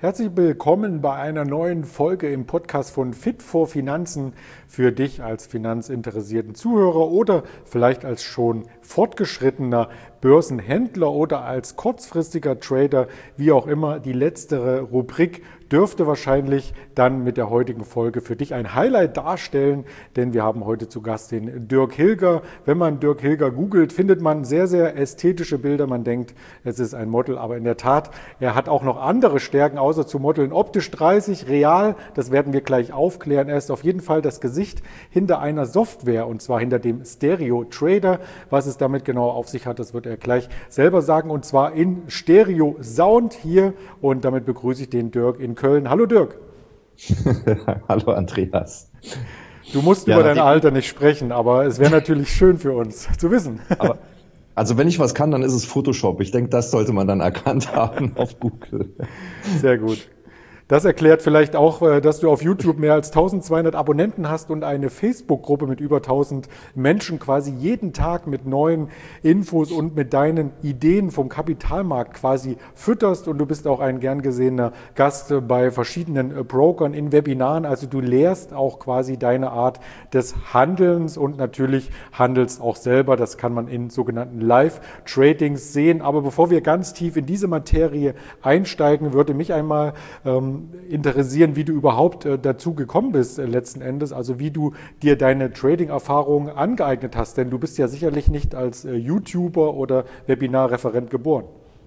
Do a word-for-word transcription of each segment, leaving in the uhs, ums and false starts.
Herzlich willkommen bei einer neuen Folge im Podcast von Fit for Finanzen für dich als finanzinteressierten Zuhörer oder vielleicht als schon fortgeschrittener Börsenhändler oder als kurzfristiger Trader, wie auch immer. Die letztere Rubrik dürfte wahrscheinlich dann mit der heutigen Folge für dich ein Highlight darstellen, denn wir haben heute zu Gast den Dirk Hilger. Wenn man Dirk Hilger googelt, findet man sehr, sehr ästhetische Bilder. Man denkt, es ist ein Model, aber in der Tat, er hat auch noch andere Stärken, außer zu modeln. Optisch dreißig, real, das werden wir gleich aufklären. Er ist auf jeden Fall das Gesicht hinter einer Software, und zwar hinter dem Stereo Trader. Was es damit genau auf sich hat, das wird er gleich selber sagen, und zwar in Stereo Sound hier, und damit begrüße ich den Dirk in Köln. Hallo Dirk. Hallo Andreas. Du musst ja, über dein Alter nicht sprechen, aber es wäre natürlich schön für uns zu wissen. Aber, also wenn ich was kann, dann ist es Photoshop. Ich denke, das sollte man dann erkannt haben auf Google. Sehr gut. Das erklärt vielleicht auch, dass du auf YouTube mehr als eintausendzweihundert Abonnenten hast und eine Facebook-Gruppe mit über tausend Menschen quasi jeden Tag mit neuen Infos und mit deinen Ideen vom Kapitalmarkt quasi fütterst. Und du bist auch ein gern gesehener Gast bei verschiedenen Brokern in Webinaren. Also du lehrst auch quasi deine Art des Handelns und natürlich handelst auch selber. Das kann man in sogenannten Live-Tradings sehen. Aber bevor wir ganz tief in diese Materie einsteigen, würde mich einmal ähm, interessieren, wie du überhaupt äh, dazu gekommen bist äh, letzten Endes, also wie du dir deine Trading-Erfahrungen angeeignet hast, denn du bist ja sicherlich nicht als äh, YouTuber oder Webinarreferent geboren.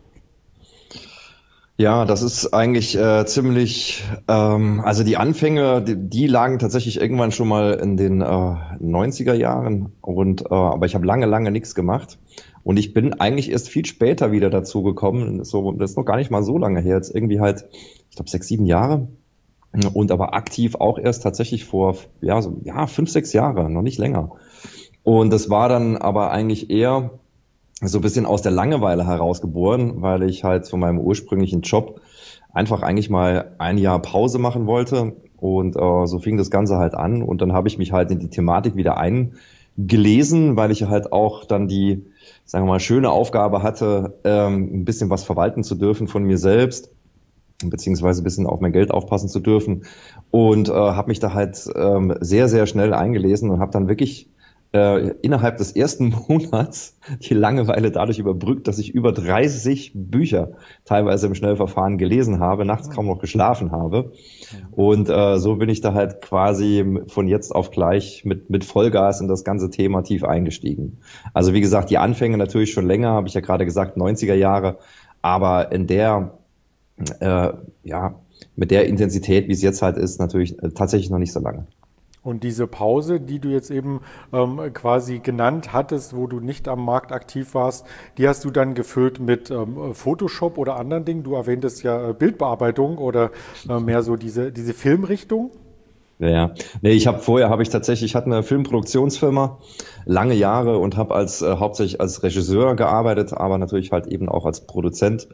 Ja, das ist eigentlich äh, ziemlich, ähm, also die Anfänge, die, die lagen tatsächlich irgendwann schon mal in den äh, neunziger Jahren, und äh, aber ich habe lange, lange nichts gemacht. Und ich bin eigentlich erst viel später wieder dazu gekommen, so, das ist noch gar nicht mal so lange her, jetzt irgendwie halt, ich glaube sechs, sieben Jahre, und aber aktiv auch erst tatsächlich vor, ja, so, ja, fünf, sechs Jahre, noch nicht länger. Und das war dann aber eigentlich eher so ein bisschen aus der Langeweile herausgeboren, weil ich halt von meinem ursprünglichen Job einfach eigentlich mal ein Jahr Pause machen wollte, und äh, so fing das Ganze halt an, und dann habe ich mich halt in die Thematik wieder eingelesen, weil ich halt auch dann die, sagen wir mal, schöne Aufgabe hatte, ähm, ein bisschen was verwalten zu dürfen von mir selbst, beziehungsweise ein bisschen auf mein Geld aufpassen zu dürfen, und äh, habe mich da halt ähm, sehr, sehr schnell eingelesen und habe dann wirklich äh, innerhalb des ersten Monats die Langeweile dadurch überbrückt, dass ich über dreißig Bücher teilweise im Schnellverfahren gelesen habe, nachts kaum noch geschlafen habe, und äh, so bin ich da halt quasi von jetzt auf gleich mit mit Vollgas in das ganze Thema tief eingestiegen. Also wie gesagt, die Anfänge natürlich schon länger, habe ich ja gerade gesagt, neunziger Jahre, aber in der Äh, ja, mit der Intensität, wie es jetzt halt ist, natürlich äh, tatsächlich noch nicht so lange. Und diese Pause, die du jetzt eben ähm, quasi genannt hattest, wo du nicht am Markt aktiv warst, die hast du dann gefüllt mit ähm, Photoshop oder anderen Dingen. Du erwähntest ja äh, Bildbearbeitung oder äh, mehr so diese, diese Filmrichtung. Ja, ja. Nee, ich habe vorher habe ich tatsächlich, ich hatte eine Filmproduktionsfirma, lange Jahre, und habe als äh, hauptsächlich als Regisseur gearbeitet, aber natürlich halt eben auch als Produzent.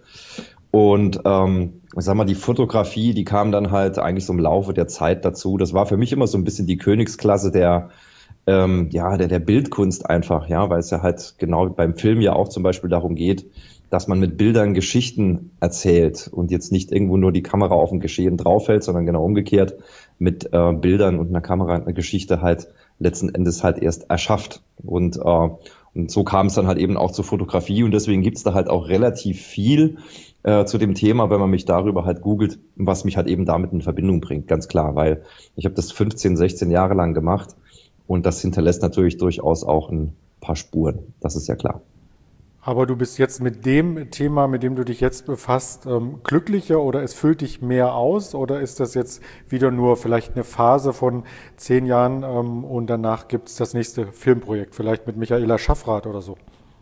Und ähm, ich sag mal, die Fotografie, die kam dann halt eigentlich so im Laufe der Zeit dazu. Das war für mich immer so ein bisschen die Königsklasse der ähm, ja der der Bildkunst einfach, ja, weil es ja halt genau beim Film ja auch zum Beispiel darum geht, dass man mit Bildern Geschichten erzählt und jetzt nicht irgendwo nur die Kamera auf ein Geschehen draufhält, sondern genau umgekehrt mit äh, Bildern und einer Kamera eine Geschichte halt letzten Endes halt erst erschafft. Und äh, und so kam es dann halt eben auch zur Fotografie, und deswegen gibt's da halt auch relativ viel äh, zu dem Thema, wenn man mich darüber halt googelt, was mich halt eben damit in Verbindung bringt, ganz klar, weil ich habe das fünfzehn, sechzehn Jahre lang gemacht, und das hinterlässt natürlich durchaus auch ein paar Spuren, das ist ja klar. Aber du bist jetzt mit dem Thema, mit dem du dich jetzt befasst, ähm, glücklicher, oder es füllt dich mehr aus, oder ist das jetzt wieder nur vielleicht eine Phase von zehn Jahren ähm, und danach gibt es das nächste Filmprojekt, vielleicht mit Michaela Schaffrath oder so?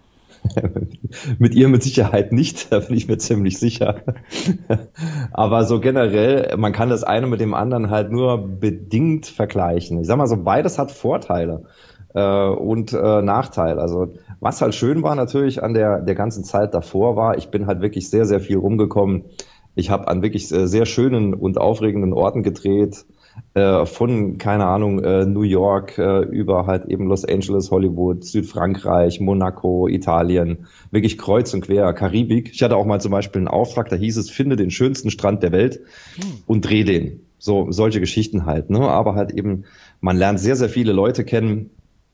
Mit ihr mit Sicherheit nicht, da bin ich mir ziemlich sicher. Aber so generell, man kann das eine mit dem anderen halt nur bedingt vergleichen. Ich sag mal so, beides hat Vorteile äh, und äh, Nachteile. Also was halt schön war natürlich an der der ganzen Zeit davor war, ich bin halt wirklich sehr, sehr viel rumgekommen. Ich habe an wirklich sehr schönen und aufregenden Orten gedreht. äh, von, keine Ahnung, äh, New York äh, über halt eben Los Angeles, Hollywood, Südfrankreich, Monaco, Italien, wirklich kreuz und quer, Karibik. Ich hatte auch mal zum Beispiel einen Auftrag, da hieß es, finde den schönsten Strand der Welt und dreh den. So, solche Geschichten halt, ne? Aber halt eben, man lernt sehr, sehr viele Leute kennen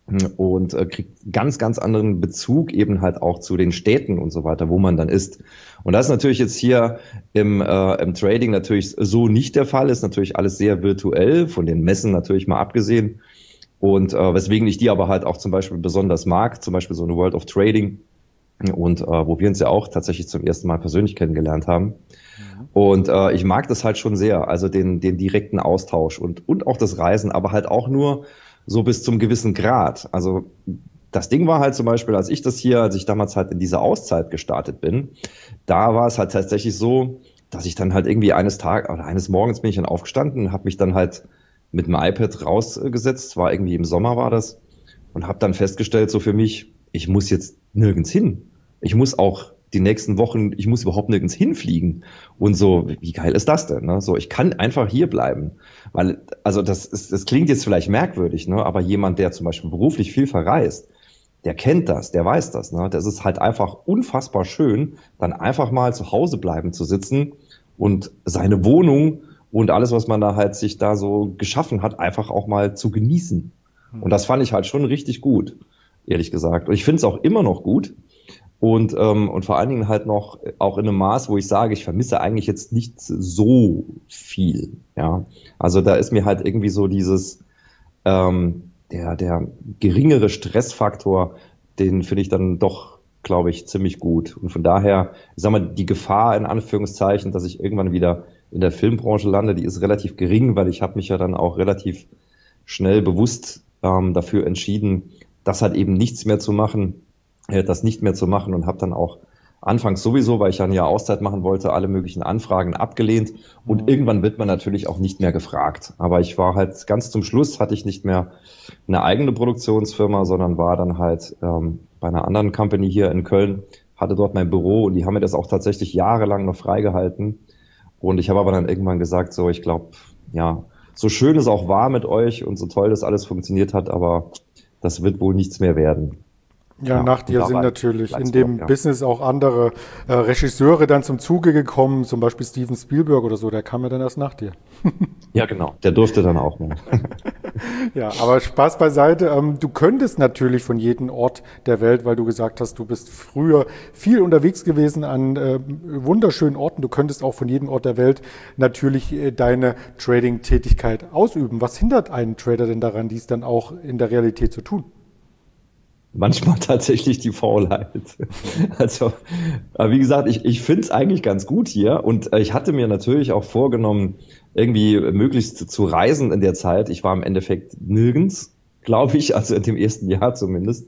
und äh, kriegt ganz, ganz anderen Bezug eben halt auch zu den Städten und so weiter, wo man dann ist. Und das ist natürlich jetzt hier im, äh, im Trading natürlich so nicht der Fall, ist natürlich alles sehr virtuell, von den Messen natürlich mal abgesehen. Und äh, weswegen ich die aber halt auch zum Beispiel besonders mag, zum Beispiel so eine World of Trading und äh, wo wir uns ja auch tatsächlich zum ersten Mal persönlich kennengelernt haben. Und äh, ich mag das halt schon sehr, also den, den direkten Austausch und, und auch das Reisen, aber halt auch nur so bis zum gewissen Grad. Also das Ding war halt zum Beispiel, als ich das hier, als ich damals halt in diese Auszeit gestartet bin, da war es halt tatsächlich so, dass ich dann halt irgendwie eines Tages oder eines Morgens bin ich dann aufgestanden, habe mich dann halt mit dem iPad rausgesetzt, war irgendwie im Sommer war das, und habe dann festgestellt, so für mich, ich muss jetzt nirgends hin. Ich muss auch die nächsten Wochen, ich muss überhaupt nirgends hinfliegen. Und so, wie geil ist das denn? Ne? So, ich kann einfach hier bleiben. Weil, also das ist, das klingt jetzt vielleicht merkwürdig, ne? Aber jemand, der zum Beispiel beruflich viel verreist, der kennt das, der weiß das. Ne? Das ist halt einfach unfassbar schön, dann einfach mal zu Hause bleiben zu sitzen und seine Wohnung und alles, was man da halt sich da so geschaffen hat, einfach auch mal zu genießen. Und das fand ich halt schon richtig gut, ehrlich gesagt. Und ich finde es auch immer noch gut. Und, ähm, und vor allen Dingen halt noch auch in einem Maß, wo ich sage, ich vermisse eigentlich jetzt nicht so viel. Ja, also da ist mir halt irgendwie so dieses, ähm, der, der geringere Stressfaktor, den finde ich dann doch, glaube ich, ziemlich gut. Und von daher, ich sag mal, die Gefahr in Anführungszeichen, dass ich irgendwann wieder in der Filmbranche lande, die ist relativ gering, weil ich habe mich ja dann auch relativ schnell bewusst ähm, dafür entschieden, das halt eben nichts mehr zu machen, das nicht mehr zu machen, und habe dann auch anfangs sowieso, weil ich ja ein Jahr Auszeit machen wollte, alle möglichen Anfragen abgelehnt, und mhm. irgendwann wird man natürlich auch nicht mehr gefragt. Aber ich war halt ganz zum Schluss, hatte ich nicht mehr eine eigene Produktionsfirma, sondern war dann halt ähm, bei einer anderen Company hier in Köln, hatte dort mein Büro, und die haben mir das auch tatsächlich jahrelang noch freigehalten. Und ich habe aber dann irgendwann gesagt, so, ich glaube, ja, so schön es auch war mit euch und so toll das alles funktioniert hat, aber das wird wohl nichts mehr werden. Ja, Ja, nach dir sind natürlich in dem ja. Business auch andere äh, Regisseure dann zum Zuge gekommen, zum Beispiel Steven Spielberg oder so, der kam ja dann erst nach dir. Ja, genau, der durfte dann auch noch. Ja, aber Spaß beiseite. Ähm, du könntest natürlich von jedem Ort der Welt, weil du gesagt hast, du bist früher viel unterwegs gewesen an äh, wunderschönen Orten. Du könntest auch von jedem Ort der Welt natürlich äh, deine Trading-Tätigkeit ausüben. Was hindert einen Trader denn daran, dies dann auch in der Realität zu tun? Manchmal tatsächlich die Faulheit. Also, wie gesagt, ich, ich finde es eigentlich ganz gut hier, und ich hatte mir natürlich auch vorgenommen, irgendwie möglichst zu reisen in der Zeit. Ich war im Endeffekt nirgends, glaube ich, also in dem ersten Jahr zumindest.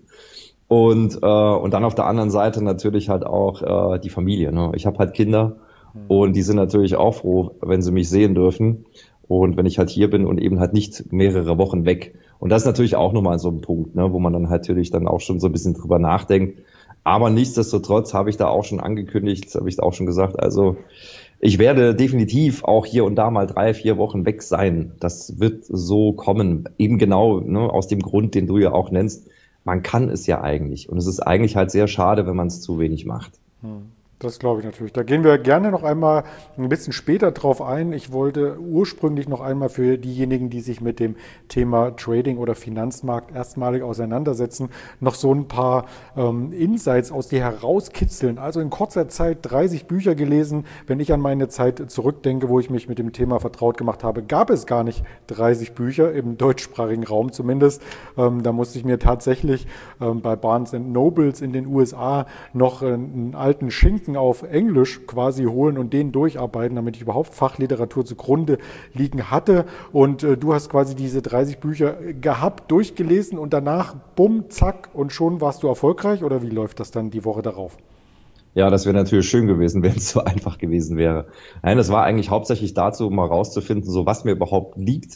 Und, äh, und dann auf der anderen Seite natürlich halt auch äh, die Familie. Ne? Ich habe halt Kinder, und die sind natürlich auch froh, wenn sie mich sehen dürfen. Und wenn ich halt hier bin und eben halt nicht mehrere Wochen weg. Und das ist natürlich auch nochmal so ein Punkt, ne, wo man dann natürlich dann auch schon so ein bisschen drüber nachdenkt. Aber nichtsdestotrotz habe ich da auch schon angekündigt, habe ich da auch schon gesagt, also ich werde definitiv auch hier und da mal drei, vier Wochen weg sein. Das wird so kommen. Eben genau, ne, aus dem Grund, den du ja auch nennst. Man kann es ja eigentlich. Und es ist eigentlich halt sehr schade, wenn man es zu wenig macht. Hm. Das glaube ich natürlich. Da gehen wir gerne noch einmal ein bisschen später drauf ein. Ich wollte ursprünglich noch einmal für diejenigen, die sich mit dem Thema Trading oder Finanzmarkt erstmalig auseinandersetzen, noch so ein paar ähm, Insights aus dir herauskitzeln. Also in kurzer Zeit dreißig Bücher gelesen. Wenn ich an meine Zeit zurückdenke, wo ich mich mit dem Thema vertraut gemacht habe, gab es gar nicht dreißig Bücher, im deutschsprachigen Raum zumindest. Ähm, da musste ich mir tatsächlich ähm, bei Barnes and Nobles in den U S A noch äh, einen alten Schinken auf Englisch quasi holen und den durcharbeiten, damit ich überhaupt Fachliteratur zugrunde liegen hatte. Und äh, du hast quasi diese dreißig Bücher gehabt, durchgelesen, und danach bumm, zack, und schon warst du erfolgreich, oder wie läuft das dann die Woche darauf? Ja, das wäre natürlich schön gewesen, wenn es so einfach gewesen wäre. Nein, das war eigentlich hauptsächlich dazu, um mal rauszufinden, so was mir überhaupt liegt,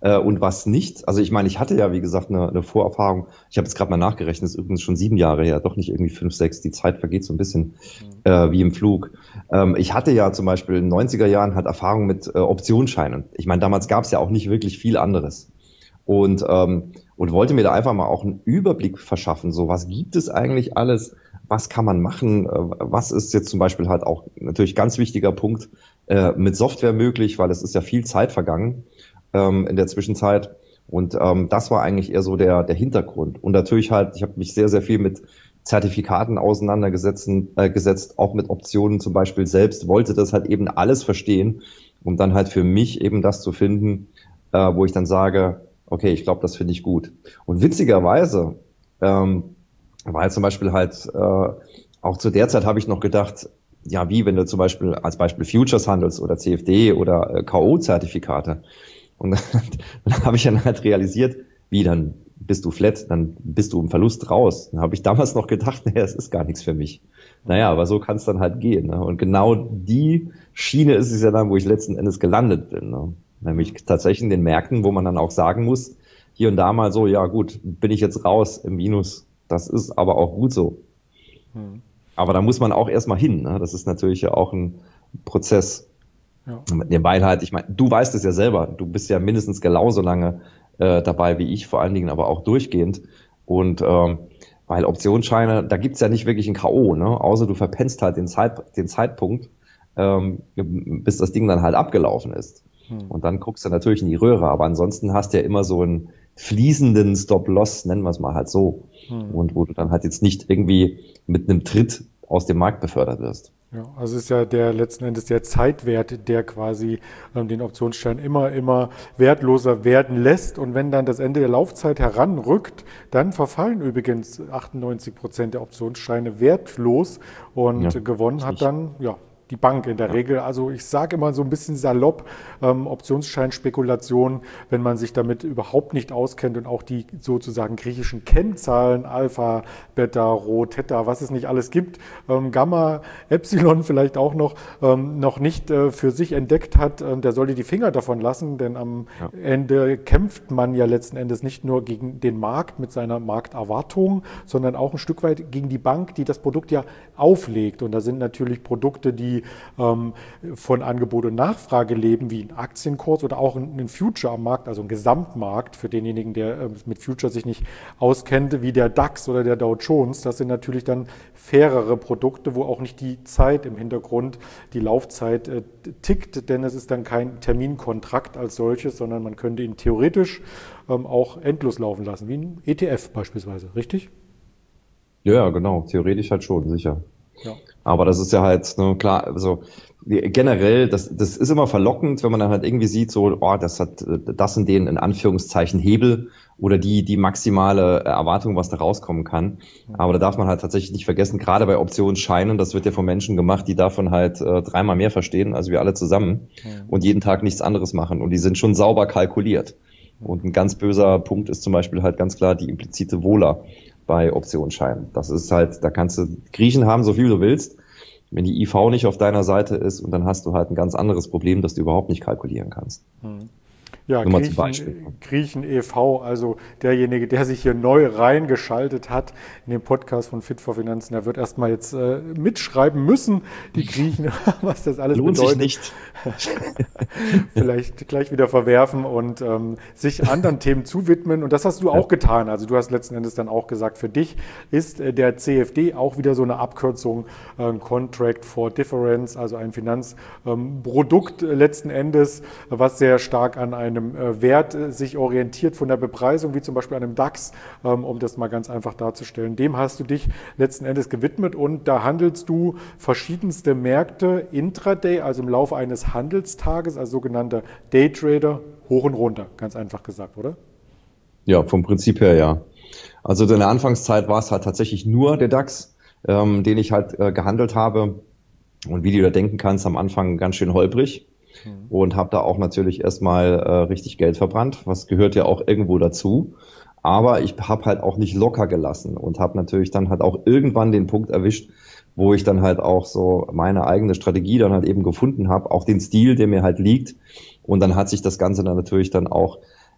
äh, und was nicht. Also ich meine, ich hatte ja, wie gesagt, eine, eine Vorerfahrung. Ich habe jetzt gerade mal nachgerechnet, ist übrigens schon sieben Jahre her, doch nicht irgendwie fünf, sechs. Die Zeit vergeht so ein bisschen äh, wie im Flug. Ähm, ich hatte ja zum Beispiel in den neunziger Jahren halt Erfahrung mit äh, Optionsscheinen. Ich meine, damals gab es ja auch nicht wirklich viel anderes. Und, ähm, und wollte mir da einfach mal auch einen Überblick verschaffen. So, was gibt es eigentlich alles? Was kann man machen? Äh, Was ist jetzt zum Beispiel halt auch natürlich ganz wichtiger Punkt äh, mit Software möglich, weil es ist ja viel Zeit vergangen ähm, in der Zwischenzeit. Und ähm, das war eigentlich eher so der, der Hintergrund. Und natürlich halt, ich habe mich sehr, sehr viel mit Zertifikaten auseinandergesetzt, äh, gesetzt, auch mit Optionen zum Beispiel selbst, wollte das halt eben alles verstehen, um dann halt für mich eben das zu finden, äh, wo ich dann sage, okay, ich glaube, das finde ich gut. Und witzigerweise ähm, war zum Beispiel halt, äh, auch zu der Zeit habe ich noch gedacht, ja, wie, wenn du zum Beispiel als Beispiel Futures handelst oder C F D oder äh, K O-Zertifikate. Und dann, dann habe ich dann halt realisiert, wie, dann bist du flat, dann bist du im Verlust raus. Dann habe ich damals noch gedacht, naja, das ist gar nichts für mich. Naja, aber so kann es dann halt gehen. Ne? Und genau die Schiene ist es ja dann, wo ich letzten Endes gelandet bin. Ne? Nämlich tatsächlich in den Märkten, wo man dann auch sagen muss, hier und da mal so, ja gut, bin ich jetzt raus im Minus. Das ist aber auch gut so. Hm. Aber da muss man auch erstmal hin. Ne? Das ist natürlich ja auch ein Prozess. Ja. Weil halt, ich meine, du weißt es ja selber, du bist ja mindestens genauso lange äh, dabei wie ich, vor allen Dingen aber auch durchgehend. Und ähm, weil Optionsscheine, da gibt's ja nicht wirklich ein K O, ne? Außer du verpennst halt den, Zeit, den Zeitpunkt, ähm, bis das Ding dann halt abgelaufen ist. Hm. Und dann guckst du natürlich in die Röhre, aber ansonsten hast du ja immer so einen fließenden Stop-Loss, nennen wir es mal halt so. Hm. Und wo du dann halt jetzt nicht irgendwie mit einem Tritt aus dem Markt befördert wirst. Ja, also ist ja der letzten Endes der Zeitwert, der quasi ähm, den Optionsschein immer, immer wertloser werden lässt. Und wenn dann das Ende der Laufzeit heranrückt, dann verfallen übrigens achtundneunzig Prozent der Optionsscheine wertlos und ja, gewonnen hat dann, ja, die Bank in der ja. Regel. Also ich sage immer so ein bisschen salopp, ähm, Optionsscheinspekulation, wenn man sich damit überhaupt nicht auskennt und auch die sozusagen griechischen Kennzahlen, Alpha, Beta, Rho, Theta, was es nicht alles gibt, ähm, Gamma, Epsilon vielleicht auch noch, ähm, noch nicht äh, für sich entdeckt hat, äh, der sollte die Finger davon lassen, denn am ja. Ende kämpft man ja letzten Endes nicht nur gegen den Markt mit seiner Markterwartung, sondern auch ein Stück weit gegen die Bank, die das Produkt ja auflegt. Und da sind natürlich Produkte, die ähm, von Angebot und Nachfrage leben, wie ein Aktienkurs oder auch ein, ein Future am Markt, also ein Gesamtmarkt für denjenigen, der äh, mit Future sich nicht auskennt, wie der DAX oder der Dow Jones. Das sind natürlich dann fairere Produkte, wo auch nicht die Zeit im Hintergrund, die Laufzeit äh, tickt, denn es ist dann kein Terminkontrakt als solches, sondern man könnte ihn theoretisch ähm, auch endlos laufen lassen, wie ein E T F beispielsweise, richtig? Ja, genau, theoretisch halt schon, sicher. Ja. Aber das ist ja halt, ne, klar, also generell, das, das ist immer verlockend, wenn man dann halt irgendwie sieht, so, oh, das hat das in den in Anführungszeichen Hebel oder die die maximale Erwartung, was da rauskommen kann. Aber da darf man halt tatsächlich nicht vergessen, gerade bei Optionsscheinen, das wird ja von Menschen gemacht, die davon halt äh, dreimal mehr verstehen als wir alle zusammen ja. und jeden Tag nichts anderes machen. Und die sind schon sauber kalkuliert. Und ein ganz böser Punkt ist zum Beispiel halt ganz klar die implizite Vola bei Optionsscheinen. Das ist halt, da kannst du Griechen haben, so viel du willst. Wenn die I V nicht auf deiner Seite ist, und dann hast du halt ein ganz anderes Problem, das du überhaupt nicht kalkulieren kannst. Hm. Ja, Griechen, Griechen e V, also derjenige, der sich hier neu reingeschaltet hat in den Podcast von Fit for Finanzen, der wird erstmal jetzt äh, mitschreiben müssen, die Griechen, was das alles Lohnt bedeutet. Sich nicht. Vielleicht gleich wieder verwerfen und ähm, sich anderen Themen zuwidmen. Und das hast du ja. auch getan. Also du hast letzten Endes dann auch gesagt, für dich ist äh, der C F D auch wieder so eine Abkürzung, äh, Contract for Difference, also ein Finanzprodukt ähm, äh, letzten Endes, was sehr stark an einem Wert sich orientiert von der Bepreisung, wie zum Beispiel einem DAX, um das mal ganz einfach darzustellen. Dem hast du dich letzten Endes gewidmet und da handelst du verschiedenste Märkte intraday, also im Laufe eines Handelstages, als sogenannter Daytrader, hoch und runter, ganz einfach gesagt, oder? Ja, vom Prinzip her ja. Also in der Anfangszeit war es halt tatsächlich nur der DAX, ähm, den ich halt äh, gehandelt habe und wie du da denken kannst, am Anfang ganz schön holprig. Und habe da auch natürlich erstmal äh, richtig Geld verbrannt, was gehört ja auch irgendwo dazu. Aber ich habe halt auch nicht locker gelassen und habe natürlich dann halt auch irgendwann den Punkt erwischt, wo ich dann halt auch so meine eigene Strategie dann halt eben gefunden habe, auch den Stil, der mir halt liegt. Und dann hat sich das Ganze dann natürlich dann auch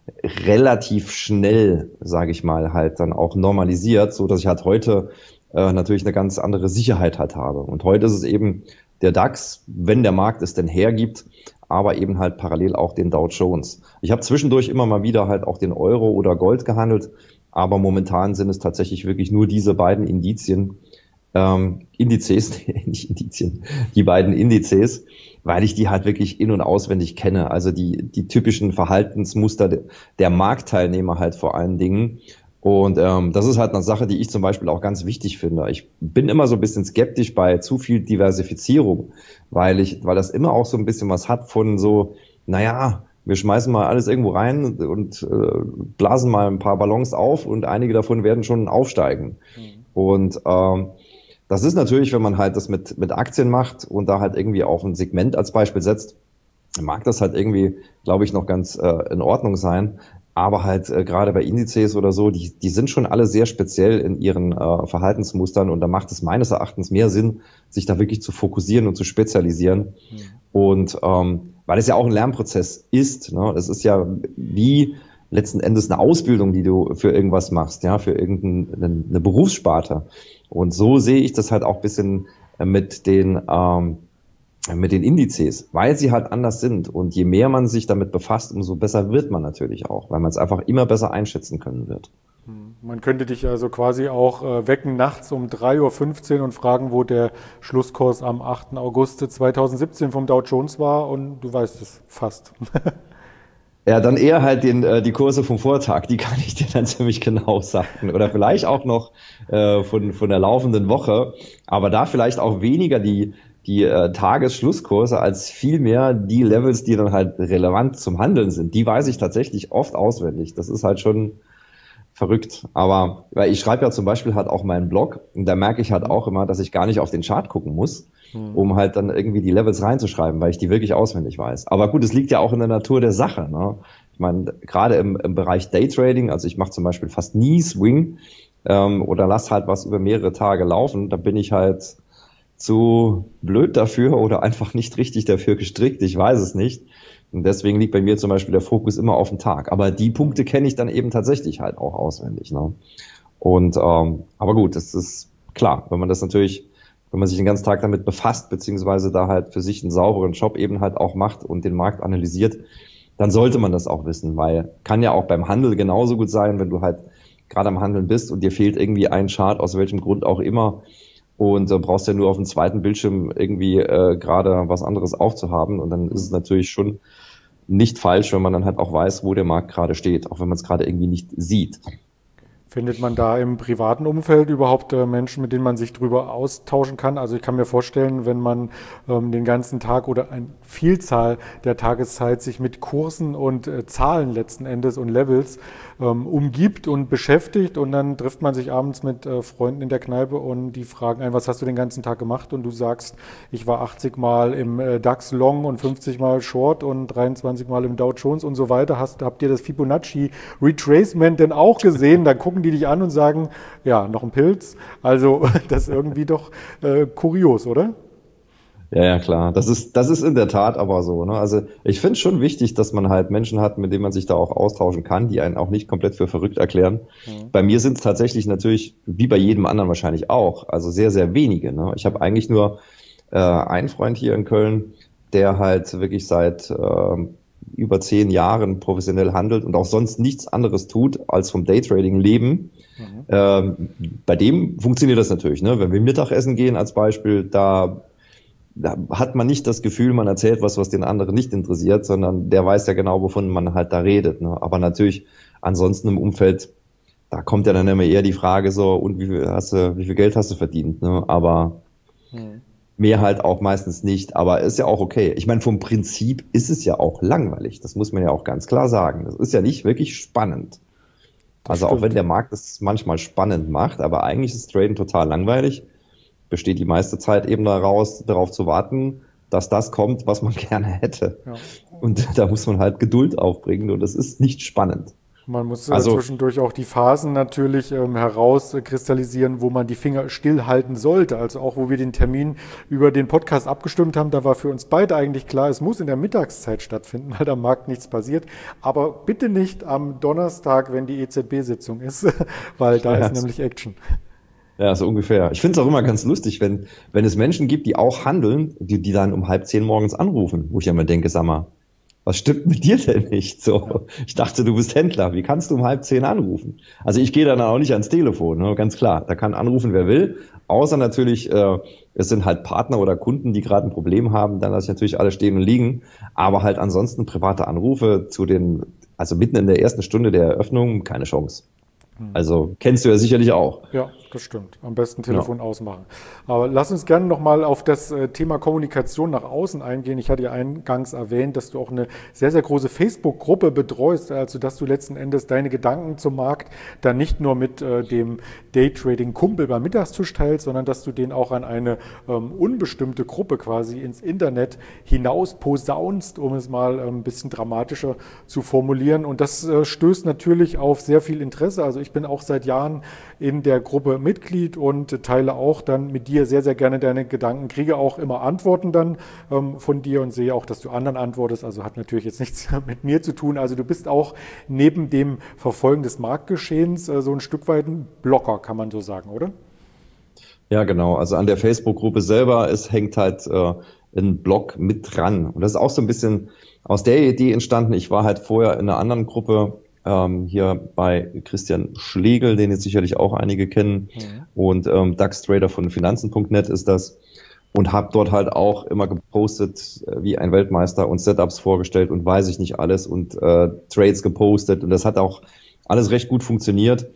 relativ schnell, sage ich mal, halt dann auch normalisiert, so dass ich halt heute äh, natürlich eine ganz andere Sicherheit halt habe. Und heute ist es eben der DAX, wenn der Markt es denn hergibt, aber eben halt parallel auch den Dow Jones. Ich habe zwischendurch immer mal wieder halt auch den Euro oder Gold gehandelt, aber momentan sind es tatsächlich wirklich nur diese beiden Indizien, ähm, Indizes, nicht Indizien, die beiden Indizes, weil ich die halt wirklich in- und auswendig kenne. Also die, die typischen Verhaltensmuster de, der Marktteilnehmer halt vor allen Dingen. Und ähm, das ist halt eine Sache, die ich zum Beispiel auch ganz wichtig finde. Ich bin immer so ein bisschen skeptisch bei zu viel Diversifizierung, weil ich, weil das immer auch so ein bisschen was hat von so, naja, wir schmeißen mal alles irgendwo rein und, und äh, blasen mal ein paar Ballons auf und einige davon werden schon aufsteigen. Mhm. Und ähm, das ist natürlich, wenn man halt das mit, mit Aktien macht und da halt irgendwie auf ein Segment als Beispiel setzt, mag das halt irgendwie, glaube ich, noch ganz äh, in Ordnung sein. Aber halt äh, gerade bei Indizes oder so, die, die sind schon alle sehr speziell in ihren äh, Verhaltensmustern und da macht es meines Erachtens mehr Sinn, sich da wirklich zu fokussieren und zu spezialisieren. Mhm. Und ähm, weil es ja auch ein Lernprozess ist, ne? Es ist ja wie letzten Endes eine Ausbildung, die du für irgendwas machst, ja, für irgendeine eine Berufssparte. Und so sehe ich das halt auch ein bisschen mit den ähm, mit den Indizes, weil sie halt anders sind. Und je mehr man sich damit befasst, umso besser wird man natürlich auch, weil man es einfach immer besser einschätzen können wird. Man könnte dich also quasi auch äh, wecken nachts um drei Uhr fünfzehn und fragen, wo der Schlusskurs am achten August zweitausendsiebzehn vom Dow Jones war und du weißt es fast. Ja, dann eher halt den, äh, die Kurse vom Vortag, die kann ich dir dann ziemlich genau sagen. Oder vielleicht auch noch äh, von, von der laufenden Woche, aber da vielleicht auch weniger die die äh, Tagesschlusskurse als vielmehr die Levels, die dann halt relevant zum Handeln sind. Die weiß ich tatsächlich oft auswendig. Das ist halt schon verrückt. Aber weil ich schreibe ja zum Beispiel halt auch meinen Blog und da merke ich halt auch immer, dass ich gar nicht auf den Chart gucken muss, mhm. um halt dann irgendwie die Levels reinzuschreiben, weil ich die wirklich auswendig weiß. Aber gut, es liegt ja auch in der Natur der Sache, ne? Ich meine, gerade im, im Bereich Daytrading, also ich mache zum Beispiel fast nie Swing ähm, oder lass halt was über mehrere Tage laufen, da bin ich halt zu blöd dafür oder einfach nicht richtig dafür gestrickt, ich weiß es nicht. Und deswegen liegt bei mir zum Beispiel der Fokus immer auf den Tag. Aber die Punkte kenne ich dann eben tatsächlich halt auch auswendig. Ne? Und ähm, aber gut, das ist klar, wenn man das natürlich, wenn man sich den ganzen Tag damit befasst, beziehungsweise da halt für sich einen sauberen Job eben halt auch macht und den Markt analysiert, dann sollte man das auch wissen, weil kann ja auch beim Handel genauso gut sein, wenn du halt gerade am Handeln bist und dir fehlt irgendwie ein Chart, aus welchem Grund auch immer, und äh, brauchst ja nur auf dem zweiten Bildschirm irgendwie äh, gerade was anderes aufzuhaben. Und dann ist es natürlich schon nicht falsch, wenn man dann halt auch weiß, wo der Markt gerade steht, auch wenn man es gerade irgendwie nicht sieht. Findet man da im privaten Umfeld überhaupt äh, Menschen, mit denen man sich drüber austauschen kann? Also ich kann mir vorstellen, wenn man ähm, den ganzen Tag oder eine Vielzahl der Tageszeit sich mit Kursen und äh, Zahlen letzten Endes und Levels ähm, umgibt und beschäftigt und dann trifft man sich abends mit äh, Freunden in der Kneipe und die fragen einen, was hast du den ganzen Tag gemacht? Und du sagst, ich war achtzig Mal im äh, DAX Long und fünfzig Mal Short und dreiundzwanzig Mal im Dow Jones und so weiter. Hast, habt ihr das Fibonacci Retracement denn auch gesehen? Dann gucken die dich an und sagen, ja, noch ein Pilz. Also das ist irgendwie doch äh, kurios, oder? Ja, ja, klar. Das ist, das ist in der Tat aber so. Ne? Also ich finde es schon wichtig, dass man halt Menschen hat, mit denen man sich da auch austauschen kann, die einen auch nicht komplett für verrückt erklären. Mhm. Bei mir sind es tatsächlich natürlich, wie bei jedem anderen wahrscheinlich auch, also sehr, sehr wenige. Ne? Ich habe eigentlich nur äh, einen Freund hier in Köln, der halt wirklich seit äh, über zehn Jahren professionell handelt und auch sonst nichts anderes tut, als vom Daytrading leben. Mhm. Ähm, bei dem funktioniert das natürlich. Ne? Wenn wir Mittagessen gehen als Beispiel, da, da hat man nicht das Gefühl, man erzählt was, was den anderen nicht interessiert, sondern der weiß ja genau, wovon man halt da redet. Ne? Aber natürlich ansonsten im Umfeld, da kommt ja dann immer eher die Frage so, und wie viel, hast du, wie viel Geld hast du verdient? Ne? Aber mhm. mehr halt auch meistens nicht, aber ist ja auch okay. Ich meine, vom Prinzip ist es ja auch langweilig. Das muss man ja auch ganz klar sagen. Das ist ja nicht wirklich spannend. Das also stimmt. Auch wenn der Markt es manchmal spannend macht, aber eigentlich ist Traden total langweilig. Besteht die meiste Zeit eben daraus, darauf zu warten, dass das kommt, was man gerne hätte. Ja. Und da muss man halt Geduld aufbringen und das ist nicht spannend. Man muss äh, Also zwischendurch auch die Phasen natürlich ähm, herauskristallisieren, wo man die Finger stillhalten sollte. Also auch, wo wir den Termin über den Podcast abgestimmt haben, da war für uns beide eigentlich klar, es muss in der Mittagszeit stattfinden, weil am Markt nichts passiert. Aber bitte nicht am Donnerstag, wenn die E Z B-Sitzung ist, weil da ja, ist nämlich Action. ja, so ungefähr. Ich finde es auch immer ganz lustig, wenn, wenn es Menschen gibt, die auch handeln, die, die dann um halb zehn morgens anrufen, wo ich immer denke, sag mal, was stimmt mit dir denn nicht? So, ich dachte, du bist Händler. Wie kannst du um halb zehn anrufen? Also ich gehe dann auch nicht ans Telefon, ne? Ganz klar. Da kann anrufen, wer will. Außer natürlich, äh, es sind halt Partner oder Kunden, die gerade ein Problem haben. Dann lasse ich natürlich alle stehen und liegen. Aber halt ansonsten private Anrufe zu den, also mitten in der ersten Stunde der Eröffnung, keine Chance. Also kennst du ja sicherlich auch. Ja, das stimmt. Am besten Telefon Ja. ausmachen. Aber lass uns gerne nochmal auf das äh, Thema Kommunikation nach außen eingehen. Ich hatte ja eingangs erwähnt, dass du auch eine sehr, sehr große Facebook-Gruppe betreust, also dass du letzten Endes deine Gedanken zum Markt dann nicht nur mit äh, dem Daytrading-Kumpel beim Mittagstisch teilst, sondern dass du den auch an eine ähm, unbestimmte Gruppe quasi ins Internet hinaus posaunst, um es mal ähm, ein bisschen dramatischer zu formulieren. Und das äh, stößt natürlich auf sehr viel Interesse. Also ich bin auch seit Jahren in der Gruppe Mitglied und teile auch dann mit dir sehr, sehr gerne deine Gedanken, kriege auch immer Antworten dann ähm, von dir und sehe auch, dass du anderen antwortest. Also hat natürlich jetzt nichts mit mir zu tun. Also du bist auch neben dem Verfolgen des Marktgeschehens äh, so ein Stück weit ein Blogger, kann man so sagen, oder? Ja, genau. Also an der Facebook-Gruppe selber, es hängt halt äh, ein Blog mit dran. Und das ist auch so ein bisschen aus der Idee entstanden. Ich war halt vorher in einer anderen Gruppe, ähm, hier bei Christian Schlegel, den jetzt sicherlich auch einige kennen. Mhm. Und ähm, DAX-Trader von Finanzen Punkt net ist das. Und habe dort halt auch immer gepostet, äh, wie ein Weltmeister und Setups vorgestellt und weiß ich nicht alles und äh, Trades gepostet. Und das hat auch alles recht gut funktioniert.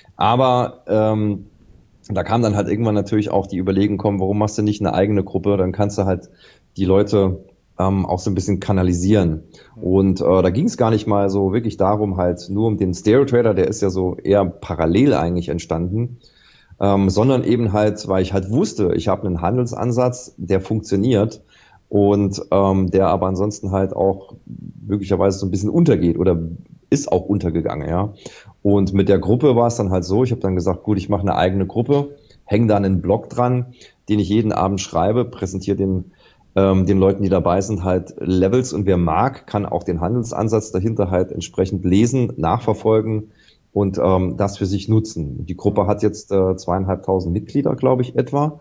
Aber ähm, da kam dann halt irgendwann natürlich auch die Überlegung, komm, warum machst du nicht eine eigene Gruppe? Dann kannst du halt die Leute ähm, auch so ein bisschen kanalisieren. Und äh, da ging es gar nicht mal so wirklich darum, halt nur um den Stereo Trader, der ist ja so eher parallel eigentlich entstanden, ähm, sondern eben halt, weil ich halt wusste, ich habe einen Handelsansatz, der funktioniert und ähm, der aber ansonsten halt auch möglicherweise so ein bisschen untergeht oder ist auch untergegangen, ja. Und mit der Gruppe war es dann halt so, ich habe dann gesagt, gut, ich mache eine eigene Gruppe, hänge da einen Blog dran, den ich jeden Abend schreibe, präsentiere den, ähm, den Leuten, die dabei sind, halt Levels und wer mag, kann auch den Handelsansatz dahinter halt entsprechend lesen, nachverfolgen und ähm, das für sich nutzen. Die Gruppe hat jetzt äh, zweieinhalbtausend Mitglieder, glaube ich, etwa.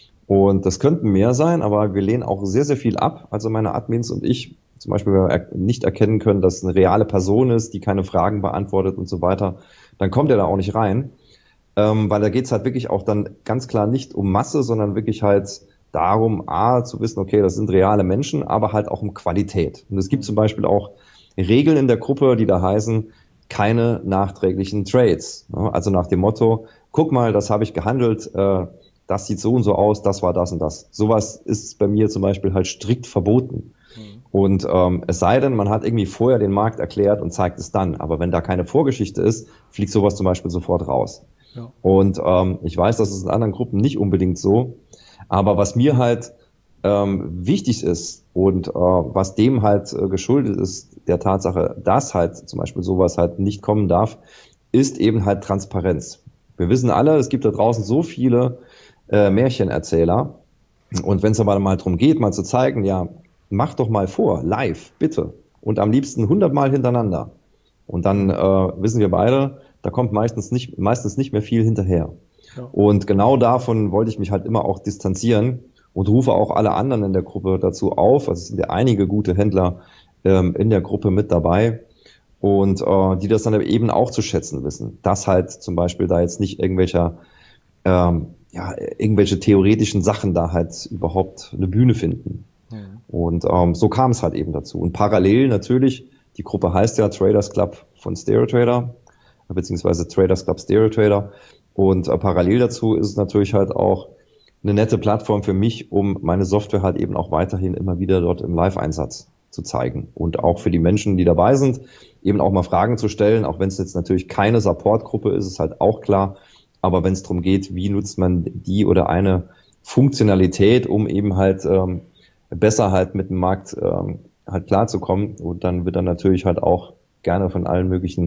Und das könnten mehr sein, aber wir lehnen auch sehr, sehr viel ab. Also meine Admins und ich, zum Beispiel, wenn wir nicht erkennen können, dass es eine reale Person ist, die keine Fragen beantwortet und so weiter, dann kommt er da auch nicht rein. Ähm, weil da geht's halt wirklich auch dann ganz klar nicht um Masse, sondern wirklich halt darum, A, zu wissen, okay, das sind reale Menschen, aber halt auch um Qualität. Und es gibt zum Beispiel auch Regeln in der Gruppe, die da heißen, keine nachträglichen Trades. Also nach dem Motto, guck mal, das habe ich gehandelt, äh, das sieht so und so aus, das war das und das. Sowas ist bei mir zum Beispiel halt strikt verboten. Mhm. Und ähm, es sei denn, man hat irgendwie vorher den Markt erklärt und zeigt es dann. Aber wenn da keine Vorgeschichte ist, fliegt sowas zum Beispiel sofort raus. Ja. Und ähm, ich weiß, das ist in anderen Gruppen nicht unbedingt so. Aber was mir halt ähm, wichtig ist und äh, was dem halt äh, geschuldet ist, der Tatsache, dass halt zum Beispiel sowas halt nicht kommen darf, ist eben halt Transparenz. Wir wissen alle, es gibt da draußen so viele äh, Märchenerzähler. Und wenn es aber mal darum geht, mal zu zeigen, ja, mach doch mal vor, live, bitte. Und am liebsten hundertmal hintereinander. Und dann äh, wissen wir beide, da kommt meistens nicht, meistens nicht mehr viel hinterher. Ja. Und genau davon wollte ich mich halt immer auch distanzieren und rufe auch alle anderen in der Gruppe dazu auf. Also es sind ja einige gute Händler ähm, in der Gruppe mit dabei. Und äh, die das dann eben auch zu schätzen wissen. Dass halt zum Beispiel da jetzt nicht irgendwelcher ähm, ja, irgendwelche theoretischen Sachen da halt überhaupt eine Bühne finden. Mhm. Und ähm, so kam es halt eben dazu. Und parallel natürlich, die Gruppe heißt ja Traders Club von Stereo Trader, beziehungsweise Traders Club Stereo Trader. Und äh, parallel dazu ist es natürlich halt auch eine nette Plattform für mich, um meine Software halt eben auch weiterhin immer wieder dort im Live-Einsatz zu zeigen. Und auch für die Menschen, die dabei sind, eben auch mal Fragen zu stellen, auch wenn es jetzt natürlich keine Support-Gruppe ist, ist halt auch klar. Aber wenn es darum geht, wie nutzt man die oder eine Funktionalität, um eben halt ähm, besser halt mit dem Markt ähm, halt klarzukommen, und dann wird dann natürlich halt auch gerne von allen möglichen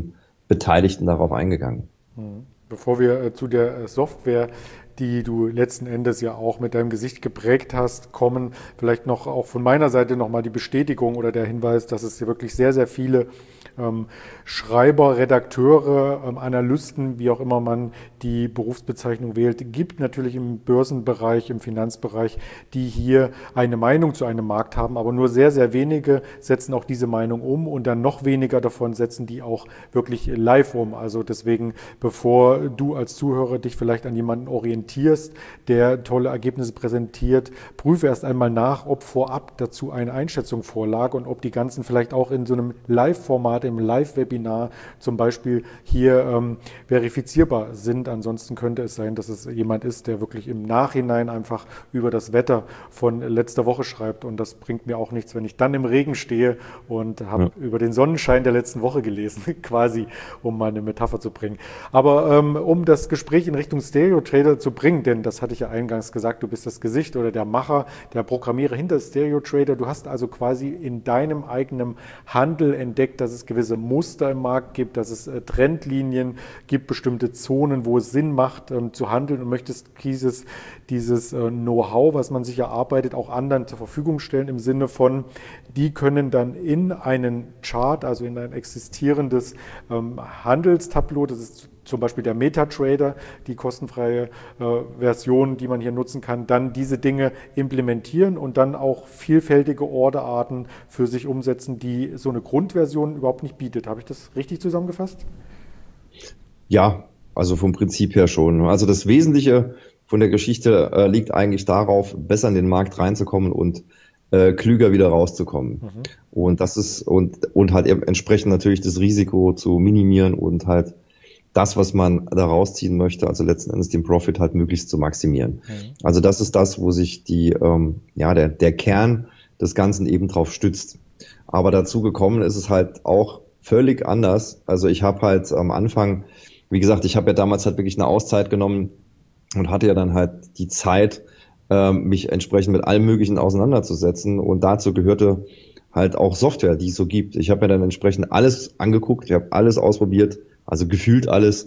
Beteiligten darauf eingegangen. Bevor wir äh, zu der Software, die du letzten Endes ja auch mit deinem Gesicht geprägt hast, kommen, vielleicht noch auch von meiner Seite nochmal die Bestätigung oder der Hinweis, dass es hier wirklich sehr, sehr viele ähm, Schreiber, Redakteure, ähm, Analysten, wie auch immer man die Berufsbezeichnung wählt, gibt natürlich im Börsenbereich, im Finanzbereich, die hier eine Meinung zu einem Markt haben, aber nur sehr, sehr wenige setzen auch diese Meinung um und dann noch weniger davon setzen die auch wirklich live um. Also deswegen, bevor du als Zuhörer dich vielleicht an jemanden orientierst, der tolle Ergebnisse präsentiert, prüfe erst einmal nach, ob vorab dazu eine Einschätzung vorlag und ob die ganzen vielleicht auch in so einem Live-Format, im Live-Webinar zum Beispiel hier ähm, verifizierbar sind. Ansonsten könnte es sein, dass es jemand ist, der wirklich im Nachhinein einfach über das Wetter von letzter Woche schreibt und das bringt mir auch nichts, wenn ich dann im Regen stehe und habe ja. über den Sonnenschein der letzten Woche gelesen, quasi, um mal eine Metapher zu bringen. Aber ähm, um das Gespräch in Richtung Stereo Trader zu bringen, denn das hatte ich ja eingangs gesagt, du bist das Gesicht oder der Macher, der Programmierer hinter Stereo Trader. Du hast also quasi in deinem eigenen Handel entdeckt, dass es gewisse Muster im Markt gibt, dass es äh, Trendlinien gibt, bestimmte Zonen, wo es Sinn macht ähm, zu handeln und möchtest dieses, dieses äh, Know-how, was man sich erarbeitet, auch anderen zur Verfügung stellen im Sinne von, die können dann in einen Chart, also in ein existierendes ähm, Handelstableau, das ist zum Beispiel der MetaTrader, die kostenfreie äh, Version, die man hier nutzen kann, dann diese Dinge implementieren und dann auch vielfältige Orderarten für sich umsetzen, die so eine Grundversion überhaupt nicht bietet. Habe ich das richtig zusammengefasst? Ja, also vom Prinzip her schon. Also das Wesentliche von der Geschichte äh, liegt eigentlich darauf, besser in den Markt reinzukommen und äh, klüger wieder rauszukommen. Mhm. Und das ist und und halt entsprechend natürlich das Risiko zu minimieren und halt das, was man da rausziehen möchte, also letzten Endes den Profit halt möglichst zu maximieren. Mhm. Also das ist das, wo sich die ähm, ja der der Kern des Ganzen eben drauf stützt. Aber dazu gekommen ist es halt auch völlig anders. Also ich habe halt am Anfang, wie gesagt, ich habe ja damals halt wirklich eine Auszeit genommen und hatte ja dann halt die Zeit, ähm, mich entsprechend mit allem Möglichen auseinanderzusetzen. Und dazu gehörte halt auch Software, die es so gibt. Ich habe mir dann entsprechend alles angeguckt, ich habe alles ausprobiert, also gefühlt alles.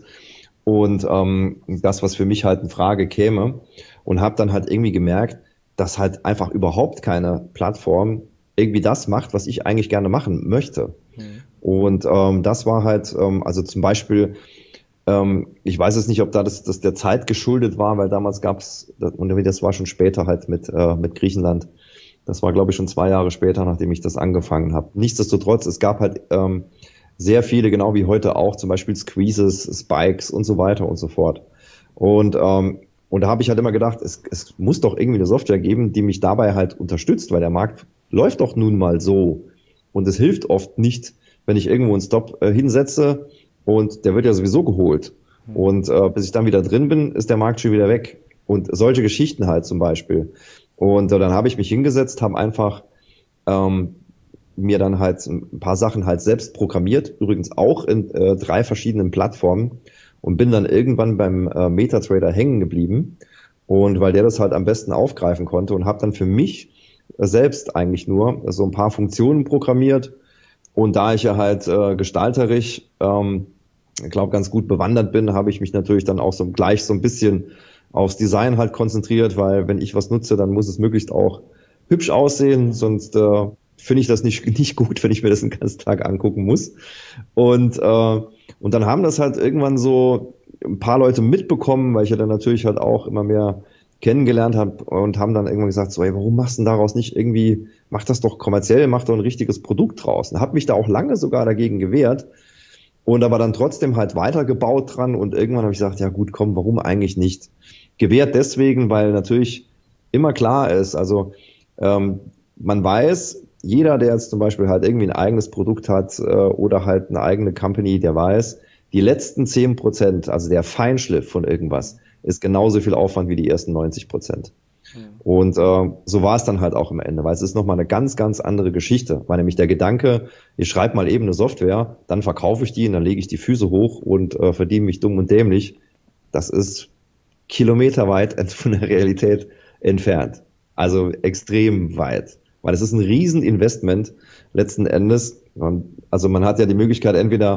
Und ähm, das, was für mich halt in Frage käme. Und habe dann halt irgendwie gemerkt, dass halt einfach überhaupt keine Plattform irgendwie das macht, was ich eigentlich gerne machen möchte. Mhm. Und ähm, das war halt, ähm, also zum Beispiel, ähm, ich weiß jetzt nicht, ob da das, das der Zeit geschuldet war, weil damals gab es, und das war schon später halt mit, äh, mit Griechenland. Das war, glaube ich, schon zwei Jahre später, nachdem ich das angefangen habe. Nichtsdestotrotz, es gab halt ähm, sehr viele, genau wie heute auch, zum Beispiel Squeezes, Spikes und so weiter und so fort. Und ähm, und da habe ich halt immer gedacht, es, es muss doch irgendwie eine Software geben, die mich dabei halt unterstützt, weil der Markt läuft doch nun mal so. Und es hilft oft nicht, wenn ich irgendwo einen Stop äh, hinsetze und der wird ja sowieso geholt. Und äh, bis ich dann wieder drin bin, ist der Markt schon wieder weg. Und solche Geschichten halt zum Beispiel. Und äh, dann habe ich mich hingesetzt, habe einfach ähm, mir dann halt ein paar Sachen halt selbst programmiert, übrigens auch in äh, drei verschiedenen Plattformen und bin dann irgendwann beim äh, MetaTrader hängen geblieben und weil der das halt am besten aufgreifen konnte und habe dann für mich äh, selbst eigentlich nur so ein paar Funktionen programmiert und da ich ja halt äh, gestalterisch, ähm, ich glaube ganz gut bewandert bin, habe ich mich natürlich dann auch so gleich so ein bisschen aufs Design halt konzentriert, weil wenn ich was nutze, dann muss es möglichst auch hübsch aussehen, sonst äh, finde ich das nicht nicht gut, wenn ich mir das den ganzen Tag angucken muss. Und äh, und dann haben das halt irgendwann so ein paar Leute mitbekommen, weil ich ja dann natürlich halt auch immer mehr kennengelernt habe und haben dann irgendwann gesagt, so, ey, warum machst du denn daraus nicht irgendwie, mach das doch kommerziell, mach doch ein richtiges Produkt draus. Und habe mich da auch lange sogar dagegen gewehrt und aber dann trotzdem halt weitergebaut dran und irgendwann habe ich gesagt, ja gut, komm, warum eigentlich nicht? Gewehrt deswegen, weil natürlich immer klar ist, also ähm, man weiß, jeder, der jetzt zum Beispiel halt irgendwie ein eigenes Produkt hat äh, oder halt eine eigene Company, der weiß, die letzten zehn Prozent, also der Feinschliff von irgendwas, ist genauso viel Aufwand wie die ersten neunzig Prozent. Mhm. Und äh, so war es dann halt auch am Ende, weil es ist nochmal eine ganz, ganz andere Geschichte. War nämlich der Gedanke, ich schreibe mal eben eine Software, dann verkaufe ich die und dann lege ich die Füße hoch und äh, verdiene mich dumm und dämlich. Das ist kilometerweit von der Realität entfernt. Also extrem weit. Weil es ist ein Rieseninvestment letzten Endes. Also man hat ja die Möglichkeit, entweder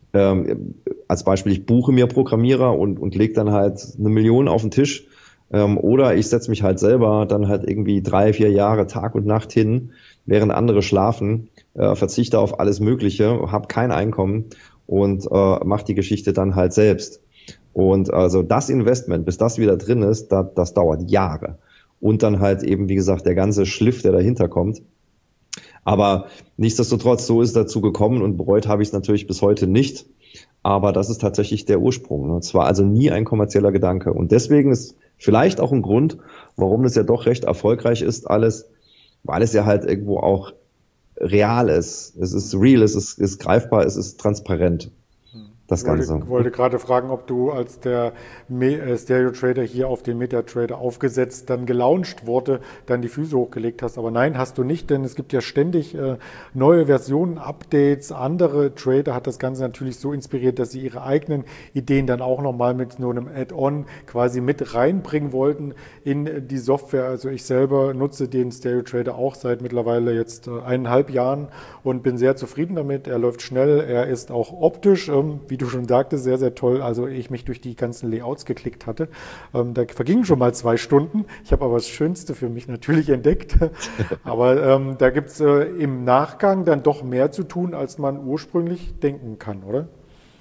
ähm, als Beispiel, ich buche mir Programmierer und, und lege dann halt eine Million auf den Tisch. Ähm, oder ich setze mich halt selber dann halt irgendwie drei, vier Jahre Tag und Nacht hin, während andere schlafen, äh, verzichte auf alles Mögliche, habe kein Einkommen und äh, mache die Geschichte dann halt selbst. Und also das Investment, bis das wieder drin ist, das, das dauert Jahre. Und dann halt eben, wie gesagt, der ganze Schliff, der dahinter kommt. Aber nichtsdestotrotz, so ist es dazu gekommen und bereut habe ich es natürlich bis heute nicht. Aber das ist tatsächlich der Ursprung. Und zwar also nie ein kommerzieller Gedanke. Und deswegen ist vielleicht auch ein Grund, warum es ja doch recht erfolgreich ist alles, weil es ja halt irgendwo auch real ist. Es ist real, es ist, ist greifbar, es ist transparent. Das Ich wollte, Ganze. wollte gerade fragen, ob du als der Stereo Trader hier auf den MetaTrader aufgesetzt, dann gelauncht wurde, dann die Füße hochgelegt hast. Aber nein, hast du nicht, denn es gibt ja ständig äh, neue Versionen, Updates. Andere Trader hat das Ganze natürlich so inspiriert, dass sie ihre eigenen Ideen dann auch nochmal mit nur einem Add-on quasi mit reinbringen wollten in die Software. Also ich selber nutze den Stereo Trader auch seit mittlerweile jetzt äh, eineinhalb Jahren und bin sehr zufrieden damit. Er läuft schnell, er ist auch optisch, ähm, wie du schon sagtest, sehr, sehr toll. Also ich mich durch die ganzen Layouts geklickt hatte. Ähm, da vergingen schon mal zwei Stunden. Ich habe aber das Schönste für mich natürlich entdeckt. Aber ähm, da gibt es äh, im Nachgang dann doch mehr zu tun, als man ursprünglich denken kann, oder?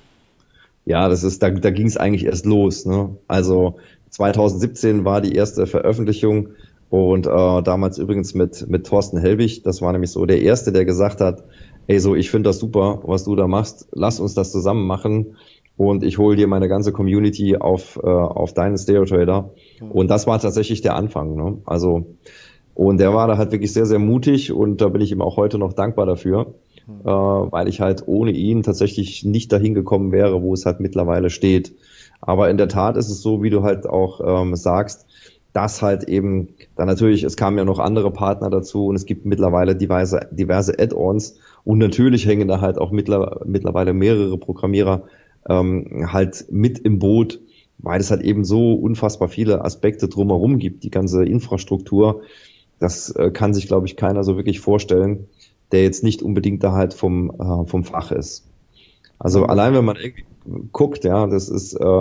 Ja, das ist, da, da ging es eigentlich erst los. Ne? Also zwanzig siebzehn war die erste Veröffentlichung und äh, damals übrigens mit, mit Thorsten Helbig. Das war nämlich so der Erste, der gesagt hat, ey, so, ich finde das super, was du da machst. Lass uns das zusammen machen und ich hole dir meine ganze Community auf, äh, auf deinen Stereo Trader. Und das war tatsächlich der Anfang. Ne? Also, und der war da halt wirklich sehr, sehr mutig und da bin ich ihm auch heute noch dankbar dafür, äh, weil ich halt ohne ihn tatsächlich nicht dahin gekommen wäre, wo es halt mittlerweile steht. Aber in der Tat ist es so, wie du halt auch ähm, sagst, dass halt eben dann natürlich, es kamen ja noch andere Partner dazu und es gibt mittlerweile diverse, diverse Add-ons und natürlich hängen da halt auch mittler, mittlerweile mehrere Programmierer ähm, halt mit im Boot, weil es halt eben so unfassbar viele Aspekte drumherum gibt, die ganze Infrastruktur. Das äh, kann sich, glaube ich, keiner so wirklich vorstellen, der jetzt nicht unbedingt da halt vom, äh, vom Fach ist. Also allein wenn man irgendwie guckt, ja, das ist, äh,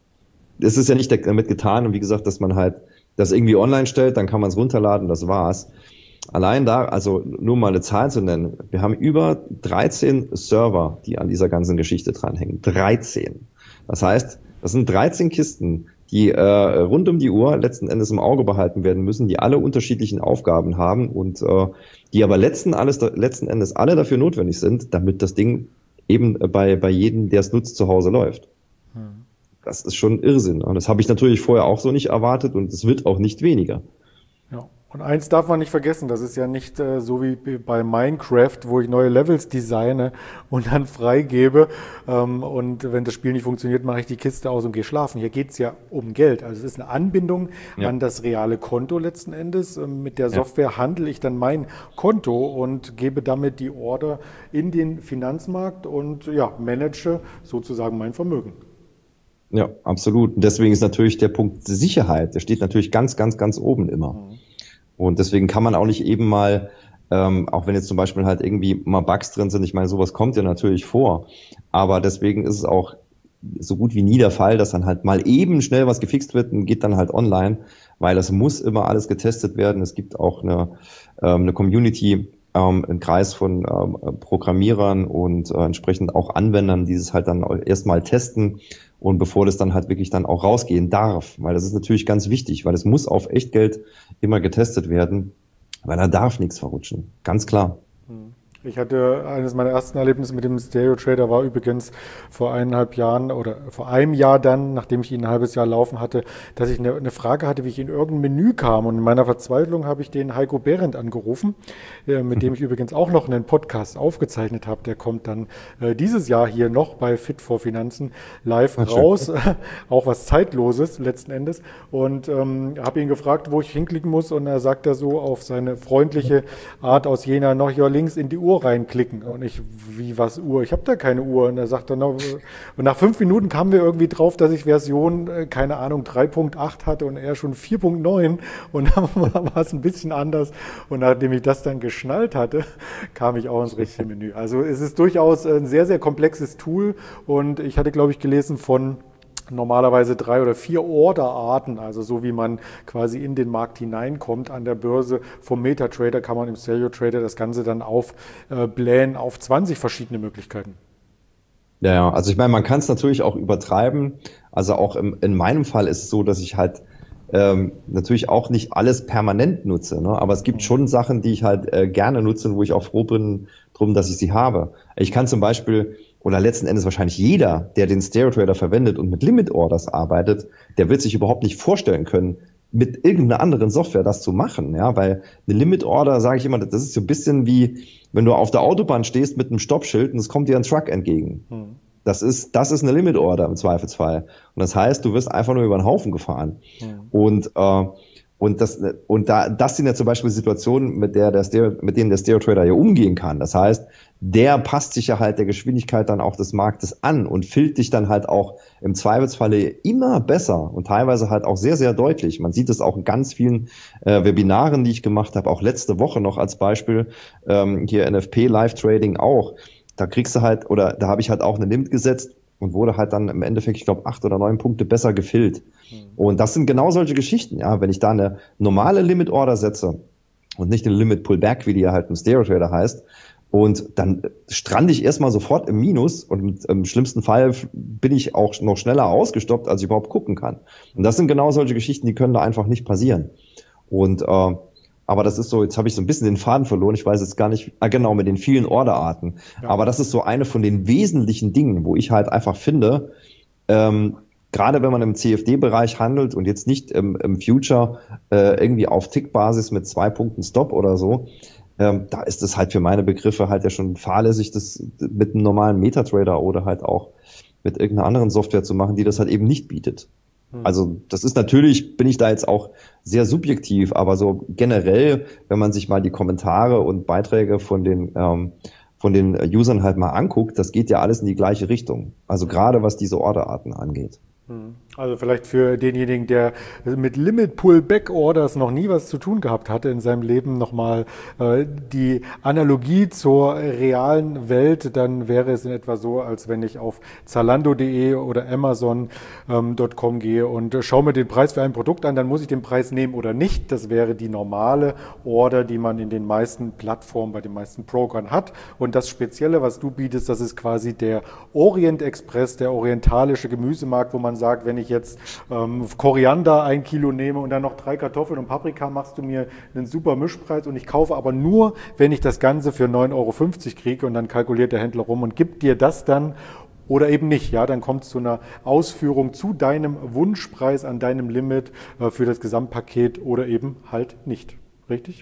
das ist ja nicht damit getan und wie gesagt, dass man halt das irgendwie online stellt, dann kann man es runterladen, das war's. Allein da, also nur mal eine Zahl zu nennen, wir haben über dreizehn Server, die an dieser ganzen Geschichte dranhängen. dreizehn. Das heißt, das sind dreizehn Kisten, die äh, rund um die Uhr letzten Endes im Auge behalten werden müssen, die alle unterschiedlichen Aufgaben haben und äh, die aber letzten, alles, letzten Endes alle dafür notwendig sind, damit das Ding eben bei, bei jedem, der es nutzt, zu Hause läuft. Hm. Das ist schon Irrsinn. Und das habe ich natürlich vorher auch so nicht erwartet und es wird auch nicht weniger. Ja. Und eins darf man nicht vergessen, das ist ja nicht äh, so wie bei Minecraft, wo ich neue Levels designe und dann freigebe ähm, und wenn das Spiel nicht funktioniert, mache ich die Kiste aus und gehe schlafen. Hier geht es ja um Geld. Also es ist eine Anbindung ja. an das reale Konto letzten Endes. Ähm, mit der Software ja. handle ich dann mein Konto und gebe damit die Order in den Finanzmarkt und ja, manage sozusagen mein Vermögen. Ja, absolut. Und deswegen ist natürlich der Punkt Sicherheit, der steht natürlich ganz, ganz, ganz oben immer. Mhm. Und deswegen kann man auch nicht eben mal, ähm, auch wenn jetzt zum Beispiel halt irgendwie mal Bugs drin sind, ich meine, sowas kommt ja natürlich vor, aber deswegen ist es auch so gut wie nie der Fall, dass dann halt mal eben schnell was gefixt wird und geht dann halt online, weil das muss immer alles getestet werden. Es gibt auch eine, ähm, eine Community, ähm, einen Kreis von ähm, Programmierern und äh, entsprechend auch Anwendern, die es halt dann erstmal testen und bevor das dann halt wirklich dann auch rausgehen darf, weil das ist natürlich ganz wichtig, weil es muss auf Echtgeld immer getestet werden, weil da darf nichts verrutschen, ganz klar. Ich hatte eines meiner ersten Erlebnisse mit dem Stereo Trader war übrigens vor eineinhalb Jahren oder vor einem Jahr dann, nachdem ich ihn ein halbes Jahr laufen hatte, dass ich eine, eine Frage hatte, wie ich in irgendein Menü kam. Und in meiner Verzweiflung habe ich den Heiko Behrendt angerufen, äh, mit dem ich übrigens auch noch einen Podcast aufgezeichnet habe. Der kommt dann äh, dieses Jahr hier noch bei Fit for Finanzen live Ach, raus. Auch was Zeitloses letzten Endes. Und ähm, habe ihn gefragt, wo ich hinklicken muss. Und er sagt da so auf seine freundliche Art aus Jena noch hier links in die Uhr Uhr reinklicken. Und ich, wie, was Uhr? Ich habe da keine Uhr. Und er sagt dann, und nach fünf Minuten kamen wir irgendwie drauf, dass ich Version, keine Ahnung, drei Punkt acht hatte und er schon vier Punkt neun. Und dann war es ein bisschen anders. Und nachdem ich das dann geschnallt hatte, kam ich auch ins richtige Menü. Also es ist durchaus ein sehr, sehr komplexes Tool. Und ich hatte, glaube ich, gelesen von normalerweise drei oder vier Orderarten, also so wie man quasi in den Markt hineinkommt an der Börse. Vom MetaTrader kann man im Stereo Trader das Ganze dann aufblähen auf zwanzig verschiedene Möglichkeiten. Ja, ja, also ich meine, man kann es natürlich auch übertreiben. Also auch im, in meinem Fall ist es so, dass ich halt ähm, natürlich auch nicht alles permanent nutze, ne? Aber es gibt schon Sachen, die ich halt äh, gerne nutze und wo ich auch froh bin drum, dass ich sie habe. Ich kann zum Beispiel oder letzten Endes wahrscheinlich jeder, der den Stereo Trader verwendet und mit Limit Orders arbeitet, der wird sich überhaupt nicht vorstellen können, mit irgendeiner anderen Software das zu machen, ja, weil eine Limit Order, sage ich immer, das ist so ein bisschen wie, wenn du auf der Autobahn stehst mit einem Stoppschild und es kommt dir ein Truck entgegen. Hm. Das ist, das ist eine Limit Order im Zweifelsfall. Und das heißt, du wirst einfach nur über den Haufen gefahren. Hm. Und äh, Und das, und da, das sind ja zum Beispiel Situationen, mit der der Stereo, mit denen der Stereo Trader ja umgehen kann. Das heißt, der passt sich ja halt der Geschwindigkeit dann auch des Marktes an und filtert dich dann halt auch im Zweifelsfalle immer besser und teilweise halt auch sehr, sehr deutlich. Man sieht es auch in ganz vielen äh, Webinaren, die ich gemacht habe, auch letzte Woche noch als Beispiel, ähm, hier N F P Live Trading auch. Da kriegst du halt, oder da habe ich halt auch eine Limit gesetzt und wurde halt dann im Endeffekt, ich glaube, acht oder neun Punkte besser gefüllt. Mhm. Und das sind genau solche Geschichten, ja. Wenn ich da eine normale Limit-Order setze und nicht eine Limit-Pullback, wie die ja halt im Stereo Trader heißt, und dann strande ich erstmal sofort im Minus und im schlimmsten Fall bin ich auch noch schneller ausgestoppt, als ich überhaupt gucken kann. Und das sind genau solche Geschichten, die können da einfach nicht passieren. Und äh, aber das ist so, jetzt habe ich so ein bisschen den Faden verloren, ich weiß jetzt gar nicht, ah genau, mit den vielen Orderarten. Ja. Aber das ist so eine von den wesentlichen Dingen, wo ich halt einfach finde, ähm, gerade wenn man im C F D-Bereich handelt und jetzt nicht im, im Future äh, irgendwie auf Tick-Basis mit zwei Punkten Stop oder so, ähm, da ist es halt für meine Begriffe halt ja schon fahrlässig, das mit einem normalen MetaTrader oder halt auch mit irgendeiner anderen Software zu machen, die das halt eben nicht bietet. Also das ist natürlich, bin ich da jetzt auch sehr subjektiv, aber so generell, wenn man sich mal die Kommentare und Beiträge von den ähm, von den Usern halt mal anguckt, das geht ja alles in die gleiche Richtung. Also gerade was diese Orderarten angeht. Also vielleicht für denjenigen, der mit Limit-Pull-Back-Orders noch nie was zu tun gehabt hatte in seinem Leben, nochmal äh, die Analogie zur realen Welt, dann wäre es in etwa so, als wenn ich auf Zalando punkt de oder Amazon Punkt com ähm, gehe und äh, schaue mir den Preis für ein Produkt an, dann muss ich den Preis nehmen oder nicht. Das wäre die normale Order, die man in den meisten Plattformen, bei den meisten Brokern hat. Und das Spezielle, was du bietest, das ist quasi der Orient Express, der orientalische Gemüsemarkt, wo man sagt, wenn ich jetzt ähm, Koriander ein Kilo nehme und dann noch drei Kartoffeln und Paprika, machst du mir einen super Mischpreis und ich kaufe aber nur, wenn ich das Ganze für neun Euro fünfzig kriege und dann kalkuliert der Händler rum und gibt dir das dann oder eben nicht. Ja, dann kommt es zu einer Ausführung zu deinem Wunschpreis an deinem Limit äh, für das Gesamtpaket oder eben halt nicht. Richtig?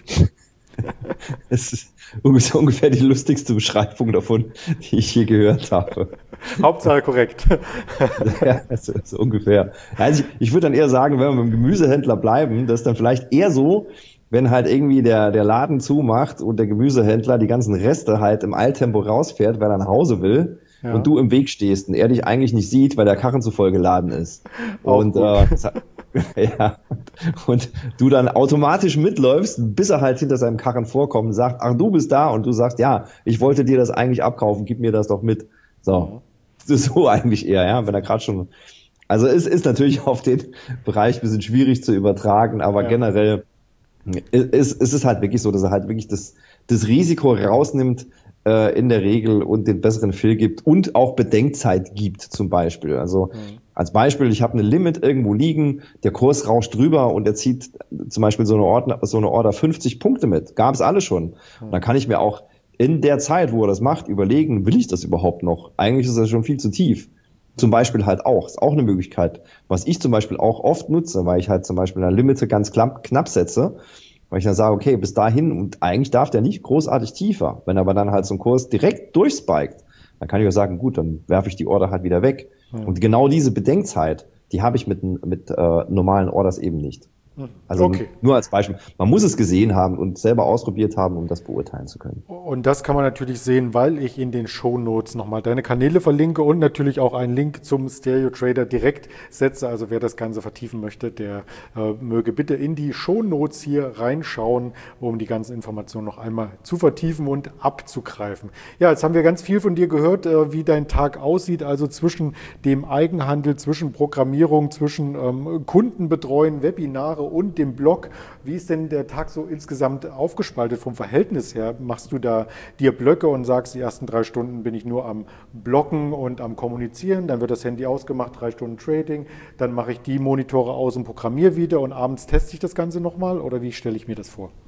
Es ist ungefähr die lustigste Beschreibung davon, die ich je gehört habe. Hauptsache korrekt. Ja, so, so ungefähr. Also ich, ich würde dann eher sagen, wenn wir beim Gemüsehändler bleiben, das ist dann vielleicht eher so, wenn halt irgendwie der, der Laden zumacht und der Gemüsehändler die ganzen Reste halt im Eiltempo rausfährt, weil er nach Hause will. Ja. Und du im Weg stehst und er dich eigentlich nicht sieht, weil der Karren zu voll geladen ist. Auch und äh, ja, und du dann automatisch mitläufst, bis er halt hinter seinem Karren vorkommt und sagt, ach, du bist da, und du sagst, ja, ich wollte dir das eigentlich abkaufen, gib mir das doch mit. So, das ist so eigentlich eher, ja, wenn er gerade schon, also es ist natürlich auf den Bereich ein bisschen schwierig zu übertragen, aber ja. generell ist, ist es halt wirklich so, dass er halt wirklich das, das Risiko rausnimmt, in der Regel und den besseren Fill gibt und auch Bedenkzeit gibt zum Beispiel. Also mhm. als Beispiel, ich habe eine Limit irgendwo liegen, der Kurs rauscht drüber und er zieht zum Beispiel so eine Order, so eine Order fünfzig Punkte mit. Gab es alle schon. Mhm. Dann kann ich mir auch in der Zeit, wo er das macht, überlegen, will ich das überhaupt noch? Eigentlich ist das schon viel zu tief. Zum Beispiel halt auch, ist auch eine Möglichkeit. Was ich zum Beispiel auch oft nutze, weil ich halt zum Beispiel eine Limite ganz knapp, knapp setze, weil ich dann sage, okay, bis dahin, und eigentlich darf der nicht großartig tiefer. Wenn aber dann halt so ein Kurs direkt durchspiked, dann kann ich auch sagen, gut, dann werfe ich die Order halt wieder weg. Mhm. Und genau diese Bedenkzeit, die habe ich mit, mit äh, normalen Orders eben nicht. Also Okay. nur als Beispiel. Man muss es gesehen haben und selber ausprobiert haben, um das beurteilen zu können. Und das kann man natürlich sehen, weil ich in den Shownotes nochmal deine Kanäle verlinke und natürlich auch einen Link zum Stereo Trader direkt setze. Also wer das Ganze vertiefen möchte, der äh, möge bitte in die Shownotes hier reinschauen, um die ganzen Informationen noch einmal zu vertiefen und abzugreifen. Ja, jetzt haben wir ganz viel von dir gehört, äh, wie dein Tag aussieht, also zwischen dem Eigenhandel, zwischen Programmierung, zwischen ähm, Kundenbetreuen, Webinare und dem Blog. Wie ist denn der Tag so insgesamt aufgespaltet vom Verhältnis her? Machst du da dir Blöcke und sagst, die ersten drei Stunden bin ich nur am Blocken und am Kommunizieren, dann wird das Handy ausgemacht, drei Stunden Trading, dann mache ich die Monitore aus und programmiere wieder und abends teste ich das Ganze nochmal, oder wie stelle ich mir das vor?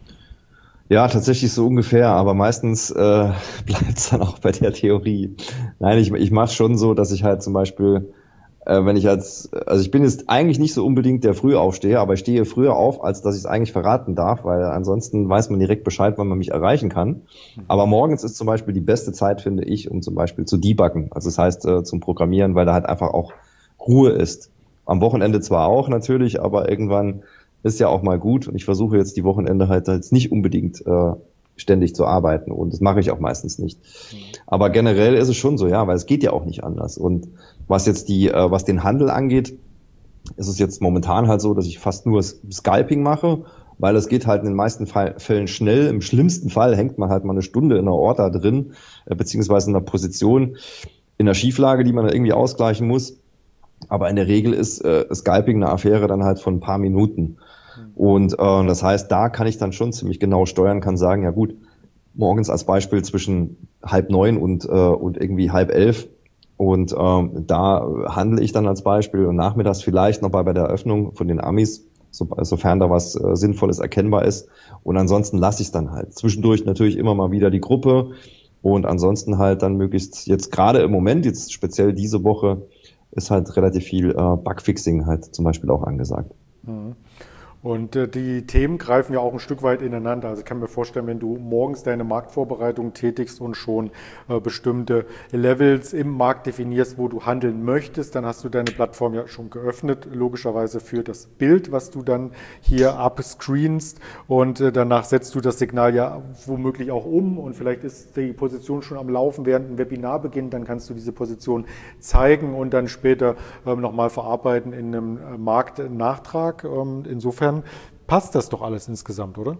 Ja, tatsächlich so ungefähr, aber meistens äh, bleibt es dann auch bei der Theorie. Nein, ich, ich mache schon so, dass ich halt zum Beispiel Äh, wenn ich als, also ich bin jetzt eigentlich nicht so unbedingt der Frühaufsteher, aber ich stehe früher auf, als dass ich es eigentlich verraten darf, weil ansonsten weiß man direkt Bescheid, wann man mich erreichen kann. Aber morgens ist zum Beispiel die beste Zeit, finde ich, um zum Beispiel zu debuggen. Also das heißt äh, zum Programmieren, weil da halt einfach auch Ruhe ist. Am Wochenende zwar auch natürlich, aber irgendwann ist ja auch mal gut. Und ich versuche jetzt die Wochenende halt jetzt nicht unbedingt äh, ständig zu arbeiten, und das mache ich auch meistens nicht. Aber generell ist es schon so, ja, weil es geht ja auch nicht anders. Und was jetzt die, äh, was den Handel angeht, ist es jetzt momentan halt so, dass ich fast nur Scalping mache, weil es geht halt in den meisten Fall, Fällen schnell. Im schlimmsten Fall hängt man halt mal eine Stunde in einer Order drin, äh, beziehungsweise in einer Position, in einer Schieflage, die man dann irgendwie ausgleichen muss. Aber in der Regel ist äh, Scalping eine Affäre dann halt von ein paar Minuten. Und äh, das heißt, da kann ich dann schon ziemlich genau steuern, kann sagen, ja gut, morgens als Beispiel zwischen halb neun und, äh, und irgendwie halb elf. Und ähm, da handle ich dann als Beispiel, und nachmittags vielleicht noch bei, bei der Eröffnung von den Amis, so, sofern da was äh, Sinnvolles erkennbar ist. Und ansonsten lasse ich es dann halt. Zwischendurch natürlich immer mal wieder die Gruppe, und ansonsten halt dann möglichst jetzt gerade im Moment, jetzt speziell diese Woche, ist halt relativ viel äh, Bugfixing halt zum Beispiel auch angesagt. Mhm. Und äh, die Themen greifen ja auch ein Stück weit ineinander. Also ich kann mir vorstellen, wenn du morgens deine Marktvorbereitung tätigst und schon äh, bestimmte Levels im Markt definierst, wo du handeln möchtest, dann hast du deine Plattform ja schon geöffnet, logischerweise für das Bild, was du dann hier abscreenst, und äh, danach setzt du das Signal ja womöglich auch um, und vielleicht ist die Position schon am Laufen, während ein Webinar beginnt, dann kannst du diese Position zeigen und dann später ähm, nochmal verarbeiten in einem äh, Marktnachtrag. Ähm, insofern passt das doch alles insgesamt, oder?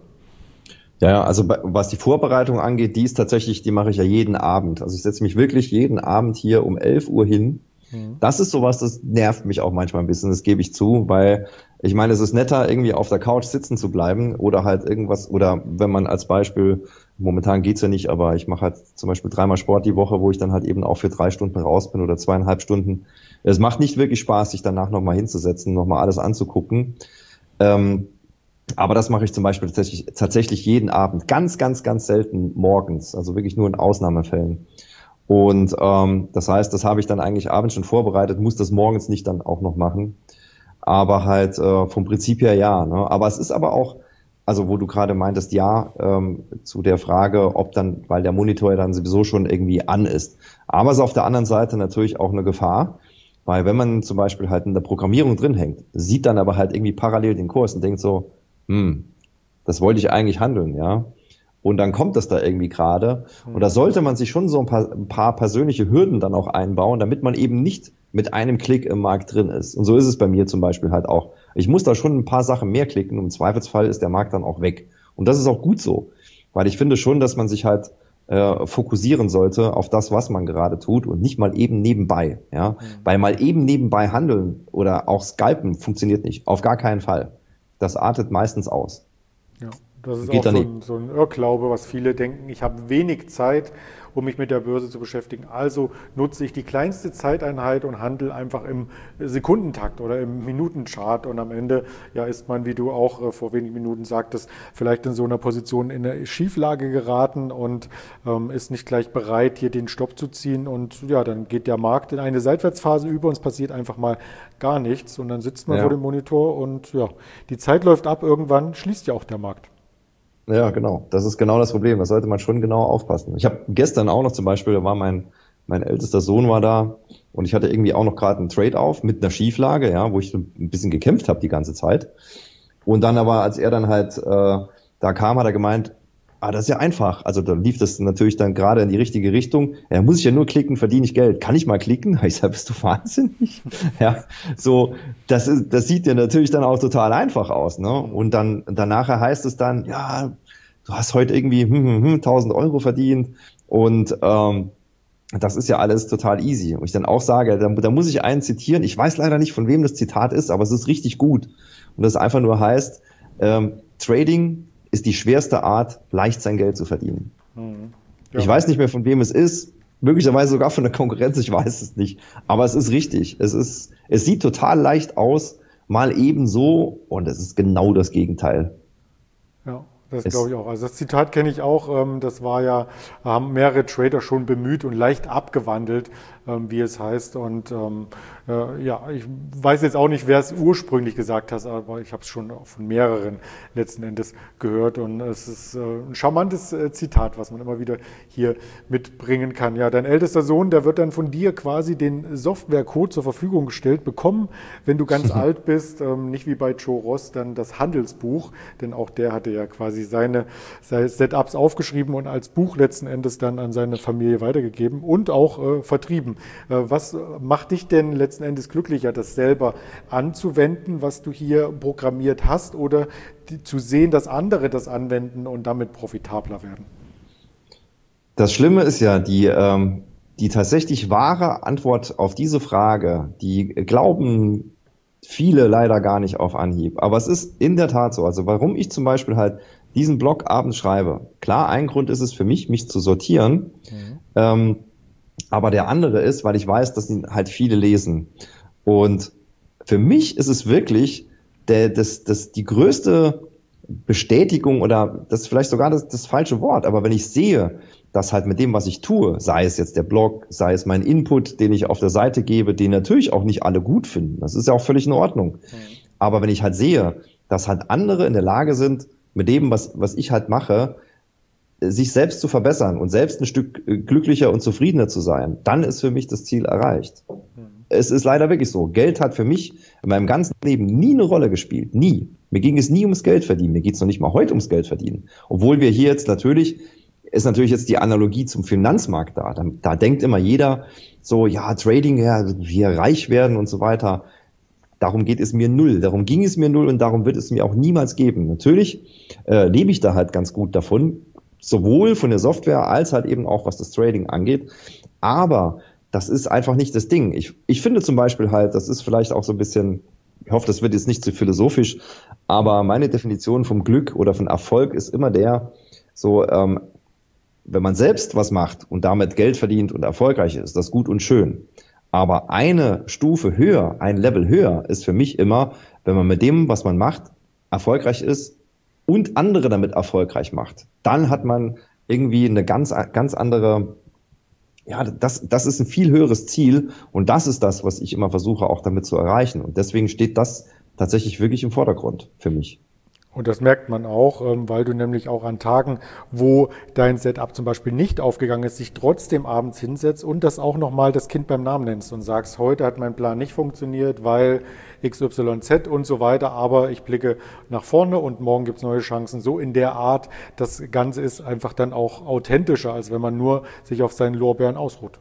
Ja, also was die Vorbereitung angeht, die ist tatsächlich, die mache ich ja jeden Abend. Also ich setze mich wirklich jeden Abend hier um elf Uhr hin. Mhm. Das ist sowas, das nervt mich auch manchmal ein bisschen, das gebe ich zu, weil ich meine, es ist netter, irgendwie auf der Couch sitzen zu bleiben oder halt irgendwas, oder wenn man als Beispiel, momentan geht's ja nicht, aber ich mache halt zum Beispiel dreimal Sport die Woche, wo ich dann halt eben auch für drei Stunden raus bin oder zweieinhalb Stunden. Es macht nicht wirklich Spaß, sich danach nochmal hinzusetzen, nochmal alles anzugucken. Ähm, aber das mache ich zum Beispiel tatsächlich, tatsächlich jeden Abend, ganz, ganz, ganz selten morgens, also wirklich nur in Ausnahmefällen. Und ähm, das heißt, das habe ich dann eigentlich abends schon vorbereitet, muss das morgens nicht dann auch noch machen. Aber halt äh, vom Prinzip her ja. Ne? Aber es ist aber auch, also wo du gerade meintest, ja, ähm, zu der Frage, ob dann, weil der Monitor ja dann sowieso schon irgendwie an ist. Aber es ist auf der anderen Seite natürlich auch eine Gefahr. Weil wenn man zum Beispiel halt in der Programmierung drin hängt, sieht dann aber halt irgendwie parallel den Kurs und denkt so, hm, das wollte ich eigentlich handeln, ja. Und dann kommt das da irgendwie gerade. Und da sollte man sich schon so ein paar, ein paar persönliche Hürden dann auch einbauen, damit man eben nicht mit einem Klick im Markt drin ist. Und so ist es bei mir zum Beispiel halt auch. Ich muss da schon ein paar Sachen mehr klicken, und im Zweifelsfall ist der Markt dann auch weg. Und das ist auch gut so. Weil ich finde schon, dass man sich halt äh, fokussieren sollte auf das, was man gerade tut, und nicht mal eben nebenbei. Ja? Mhm. Weil mal eben nebenbei handeln oder auch scalpen funktioniert nicht. Auf gar keinen Fall. Das artet meistens aus. Ja, das ist Geht auch so ein, so ein Irrglaube, was viele denken. Ich habe wenig Zeit, um mich mit der Börse zu beschäftigen. Also nutze ich die kleinste Zeiteinheit und handle einfach im Sekundentakt oder im Minutenchart. Und am Ende ja, ist man, wie du auch äh, vor wenigen Minuten sagtest, vielleicht in so einer Position in eine Schieflage geraten und ähm, ist nicht gleich bereit, hier den Stopp zu ziehen. Und ja, dann geht der Markt in eine Seitwärtsphase über und es passiert einfach mal gar nichts. Und dann sitzt man ja vor dem Monitor und ja, die Zeit läuft ab. Irgendwann schließt ja auch der Markt. Ja, genau. Das ist genau das Problem. Da sollte man schon genau aufpassen. Ich habe gestern auch noch zum Beispiel, da war mein, mein ältester Sohn war da, und ich hatte irgendwie auch noch gerade einen Trade auf mit einer Schieflage, ja, wo ich ein bisschen gekämpft habe die ganze Zeit. Und dann aber, als er dann halt äh, da kam, hat er gemeint, ah, das ist ja einfach. Also da lief das natürlich dann gerade in die richtige Richtung. Ja, muss ich ja nur klicken, verdiene ich Geld. Kann ich mal klicken? Ich sag, bist du wahnsinnig? Ja, so, das ist, das sieht ja natürlich dann auch total einfach aus, ne? Und dann, danach heißt es dann, ja, du hast heute irgendwie hm, hm, hm, tausend Euro verdient und ähm, das ist ja alles total easy. Und ich dann auch sage, da, da muss ich einen zitieren. Ich weiß leider nicht, von wem das Zitat ist, aber es ist richtig gut. Und das einfach nur heißt, ähm, Trading ist die schwerste Art, leicht sein Geld zu verdienen. Mhm. Ja. Ich weiß nicht mehr, von wem es ist. Möglicherweise sogar von der Konkurrenz, ich weiß es nicht. Aber es ist richtig. Es ist, es sieht total leicht aus, mal eben so, und es ist genau das Gegenteil. Ja. Das glaube ich auch. Also das Zitat kenne ich auch. Das war ja, haben mehrere Trader schon bemüht und leicht abgewandelt, wie es heißt. Und ähm, äh, ja, ich weiß jetzt auch nicht, wer es ursprünglich gesagt hat, aber ich habe es schon von mehreren letzten Endes gehört. Und es ist äh, ein charmantes äh, Zitat, was man immer wieder hier mitbringen kann. Ja, dein ältester Sohn, der wird dann von dir quasi den Softwarecode zur Verfügung gestellt bekommen, wenn du ganz alt bist. Ähm, nicht wie bei Joe Ross dann das Handelsbuch, denn auch der hatte ja quasi seine, seine Setups aufgeschrieben und als Buch letzten Endes dann an seine Familie weitergegeben und auch äh, vertrieben. Äh, was macht dich denn letzten Endes glücklicher, das selber anzuwenden, was du hier programmiert hast, oder die, zu sehen, dass andere das anwenden und damit profitabler werden? Das Schlimme ist ja, die, ähm, die tatsächlich wahre Antwort auf diese Frage, die glauben viele leider gar nicht auf Anhieb. Aber es ist in der Tat so. Also warum ich zum Beispiel halt diesen Blog abends schreibe. Klar, ein Grund ist es für mich, mich zu sortieren. Mhm. Ähm, aber der andere ist, weil ich weiß, dass ihn halt viele lesen. Und für mich ist es wirklich der, das, das, die größte Bestätigung, oder das ist vielleicht sogar das, das falsche Wort, aber wenn ich sehe, dass halt mit dem, was ich tue, sei es jetzt der Blog, sei es mein Input, den ich auf der Seite gebe, den natürlich auch nicht alle gut finden. Das ist ja auch völlig in Ordnung. Mhm. Aber wenn ich halt sehe, dass halt andere in der Lage sind, mit dem, was, was ich halt mache, sich selbst zu verbessern und selbst ein Stück glücklicher und zufriedener zu sein, dann ist für mich das Ziel erreicht. Mhm. Es ist leider wirklich so. Geld hat für mich in meinem ganzen Leben nie eine Rolle gespielt. Nie. Mir ging es nie ums Geld verdienen. Mir geht es noch nicht mal heute ums Geld verdienen. Obwohl wir hier jetzt natürlich, ist natürlich jetzt die Analogie zum Finanzmarkt da. Da, da denkt immer jeder so, ja, Trading, ja, wir reich werden und so weiter. Darum geht es mir null. Darum ging es mir null und darum wird es mir auch niemals geben. Natürlich äh, lebe ich da halt ganz gut davon, sowohl von der Software als halt eben auch, was das Trading angeht. Aber das ist einfach nicht das Ding. Ich, ich finde zum Beispiel halt, das ist vielleicht auch so ein bisschen, ich hoffe, das wird jetzt nicht zu philosophisch, aber meine Definition vom Glück oder von Erfolg ist immer der, so, ähm, wenn man selbst was macht und damit Geld verdient und erfolgreich ist, das ist gut und schön. Aber eine Stufe höher, ein Level höher ist für mich immer, wenn man mit dem, was man macht, erfolgreich ist und andere damit erfolgreich macht. Dann hat man irgendwie eine ganz, ganz andere, ja, das, das ist ein viel höheres Ziel und das ist das, was ich immer versuche auch damit zu erreichen. Und deswegen steht das tatsächlich wirklich im Vordergrund für mich. Und das merkt man auch, weil du nämlich auch an Tagen, wo dein Setup zum Beispiel nicht aufgegangen ist, dich trotzdem abends hinsetzt und das auch nochmal das Kind beim Namen nennst und sagst, heute hat mein Plan nicht funktioniert, weil X Y Z und so weiter, aber ich blicke nach vorne und morgen gibt es neue Chancen. So in der Art, das Ganze ist einfach dann auch authentischer, als wenn man nur sich auf seinen Lorbeeren ausruht.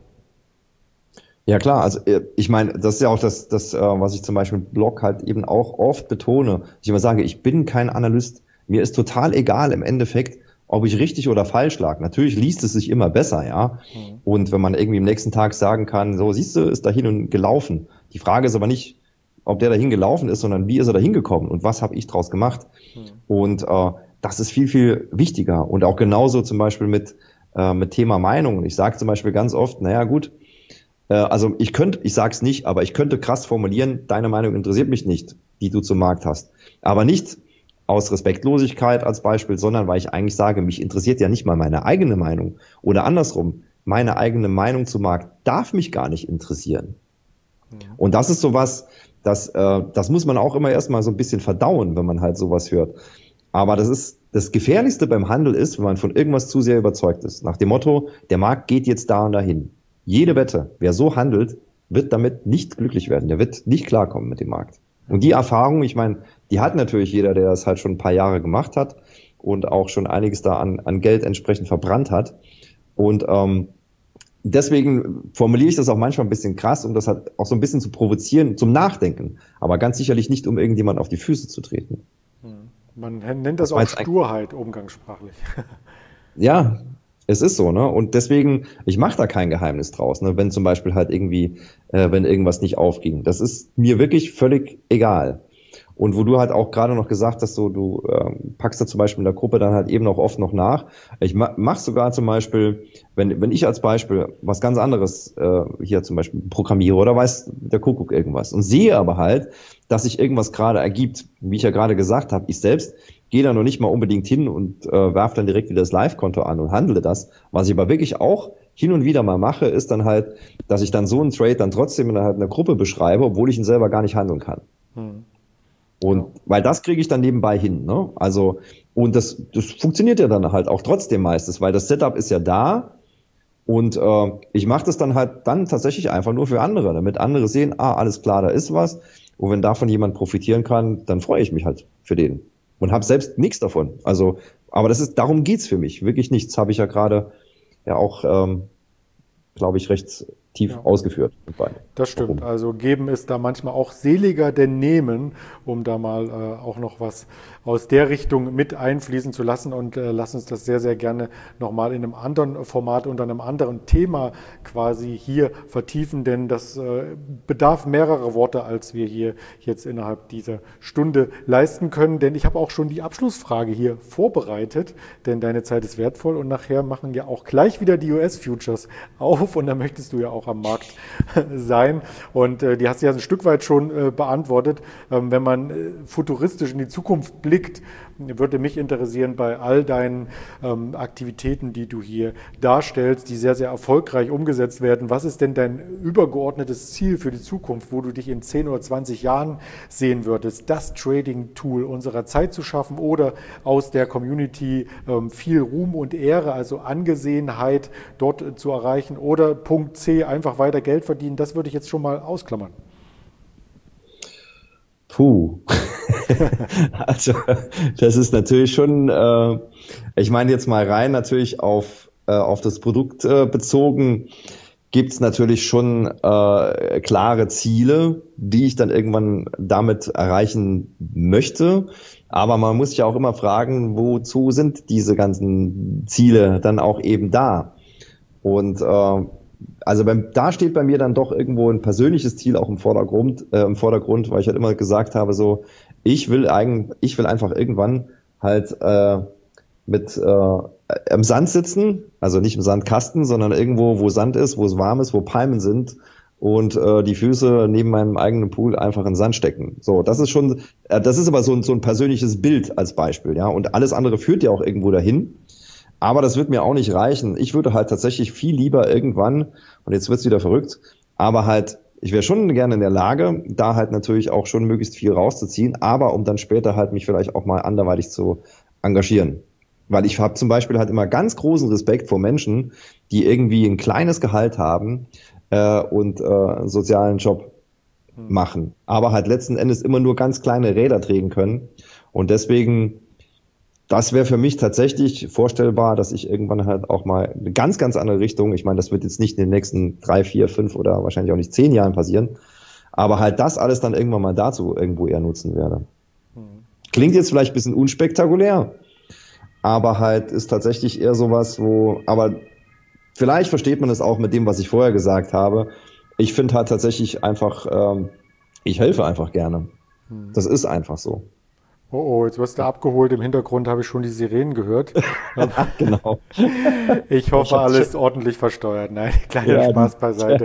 Ja klar, also ich meine, das ist ja auch das, das, was ich zum Beispiel im Blog halt eben auch oft betone. Ich immer sage, ich bin kein Analyst. Mir ist total egal im Endeffekt, ob ich richtig oder falsch lag. Natürlich liest es sich immer besser, ja. Mhm. Und wenn man irgendwie am nächsten Tag sagen kann, so siehst du, ist dahin und gelaufen. Die Frage ist aber nicht, ob der dahin gelaufen ist, sondern wie ist er dahin gekommen und was habe ich draus gemacht. Mhm. Und äh, das ist viel, viel wichtiger. Und auch genauso zum Beispiel mit, äh, mit Thema Meinung. Ich sage zum Beispiel ganz oft, naja gut, also ich könnte, ich sag's nicht, aber ich könnte krass formulieren, deine Meinung interessiert mich nicht, die du zum Markt hast. Aber nicht aus Respektlosigkeit als Beispiel, sondern weil ich eigentlich sage, mich interessiert ja nicht mal meine eigene Meinung. Oder andersrum, meine eigene Meinung zum Markt darf mich gar nicht interessieren. Ja. Und das ist sowas, das, äh, das muss man auch immer erstmal so ein bisschen verdauen, wenn man halt sowas hört. Aber das ist, das Gefährlichste beim Handel ist, wenn man von irgendwas zu sehr überzeugt ist. Nach dem Motto, der Markt geht jetzt da und dahin. Jede Wette, wer so handelt, wird damit nicht glücklich werden. Der wird nicht klarkommen mit dem Markt. Und die Erfahrung, ich meine, die hat natürlich jeder, der das halt schon ein paar Jahre gemacht hat und auch schon einiges da an, an Geld entsprechend verbrannt hat. Und ähm, deswegen formuliere ich das auch manchmal ein bisschen krass, um das halt auch so ein bisschen zu provozieren, zum Nachdenken. Aber ganz sicherlich nicht, um irgendjemand auf die Füße zu treten. Man nennt das auch Sturheit, umgangssprachlich. Ja, es ist so, ne? Und deswegen, ich mache da kein Geheimnis draus, ne? Wenn zum Beispiel halt irgendwie, äh, wenn irgendwas nicht aufging. Das ist mir wirklich völlig egal. Und wo du halt auch gerade noch gesagt hast, so du ähm, packst da zum Beispiel in der Gruppe dann halt eben auch oft noch nach. Ich ma mach sogar zum Beispiel, wenn wenn ich als Beispiel was ganz anderes äh, hier zum Beispiel programmiere oder weiß der Kuckuck irgendwas und sehe aber halt, dass sich irgendwas gerade ergibt, wie ich ja gerade gesagt habe, ich selbst gehe da noch nicht mal unbedingt hin und äh, werfe dann direkt wieder das Live-Konto an und handle das. Was ich aber wirklich auch hin und wieder mal mache, ist dann halt, dass ich dann so einen Trade dann trotzdem innerhalb einer Gruppe beschreibe, obwohl ich ihn selber gar nicht handeln kann. Hm. Und ja. Weil das kriege ich dann nebenbei hin, ne? Also, und das, das funktioniert ja dann halt auch trotzdem meistens, weil das Setup ist ja da und äh, ich mache das dann halt dann tatsächlich einfach nur für andere, damit andere sehen, ah, alles klar, da ist was. Und wenn davon jemand profitieren kann, dann freue ich mich halt für den. Und habe selbst nichts davon. Also, aber das ist, darum geht's für mich. Wirklich nichts, habe ich ja gerade ja auch, ähm, glaube ich, recht tief ja. ausgeführt. Das stimmt. Warum? Also geben ist da manchmal auch seliger denn nehmen, um da mal äh, auch noch was aus der Richtung mit einfließen zu lassen. Und äh, lass uns das sehr, sehr gerne nochmal in einem anderen Format unter einem anderen Thema quasi hier vertiefen, denn das äh, bedarf mehrerer Worte, als wir hier jetzt innerhalb dieser Stunde leisten können. Denn ich habe auch schon die Abschlussfrage hier vorbereitet, denn deine Zeit ist wertvoll und nachher machen ja auch gleich wieder die U S-Futures auf und da möchtest du ja auch am Markt sein. Und äh, die hast du ja ein Stück weit schon äh, beantwortet. Ähm, wenn man äh, futuristisch in die Zukunft blickt, würde mich interessieren bei all deinen ähm, Aktivitäten, die du hier darstellst, die sehr, sehr erfolgreich umgesetzt werden. Was ist denn dein übergeordnetes Ziel für die Zukunft, wo du dich in zehn oder zwanzig Jahren sehen würdest, das Trading-Tool unserer Zeit zu schaffen oder aus der Community ähm, viel Ruhm und Ehre, also Angesehenheit dort äh, zu erreichen oder Punkt C, einfach weiter Geld verdienen? Das würde ich jetzt schon mal ausklammern. Puh. Also das ist natürlich schon, äh, ich meine jetzt mal rein natürlich auf, äh, auf das Produkt äh, bezogen, gibt es natürlich schon äh, klare Ziele, die ich dann irgendwann damit erreichen möchte. Aber man muss sich ja auch immer fragen, wozu sind diese ganzen Ziele dann auch eben da? Und äh, also beim, da steht bei mir dann doch irgendwo ein persönliches Ziel auch im Vordergrund, äh, im Vordergrund, weil ich halt immer gesagt habe, so ich will eigentlich, ich will einfach irgendwann halt äh, mit äh, im Sand sitzen, also nicht im Sandkasten, sondern irgendwo, wo Sand ist, wo es warm ist, wo Palmen sind und äh, die Füße neben meinem eigenen Pool einfach in den Sand stecken. So, das ist schon, äh, das ist aber so ein, so ein persönliches Bild als Beispiel, ja. Und alles andere führt ja auch irgendwo dahin. Aber das wird mir auch nicht reichen. Ich würde halt tatsächlich viel lieber irgendwann, und jetzt wird's wieder verrückt, aber halt, ich wäre schon gerne in der Lage, da halt natürlich auch schon möglichst viel rauszuziehen, aber um dann später halt mich vielleicht auch mal anderweitig zu engagieren. Weil ich habe zum Beispiel halt immer ganz großen Respekt vor Menschen, die irgendwie ein kleines Gehalt haben äh, und äh, einen sozialen Job machen, aber halt letzten Endes immer nur ganz kleine Räder drehen können. Und deswegen, das wäre für mich tatsächlich vorstellbar, dass ich irgendwann halt auch mal eine ganz, ganz andere Richtung, ich meine, das wird jetzt nicht in den nächsten drei, vier, fünf oder wahrscheinlich auch nicht zehn Jahren passieren, aber halt das alles dann irgendwann mal dazu irgendwo eher nutzen werde. Klingt jetzt vielleicht ein bisschen unspektakulär, aber halt ist tatsächlich eher sowas, wo, aber vielleicht versteht man es auch mit dem, was ich vorher gesagt habe. Ich finde halt tatsächlich einfach, ähm, ich helfe einfach gerne. Das ist einfach so. Oh, oh, jetzt wirst du abgeholt. Im Hintergrund habe ich schon die Sirenen gehört. Genau. Ich hoffe, alles ordentlich versteuert. Nein, kleiner ja, Spaß beiseite.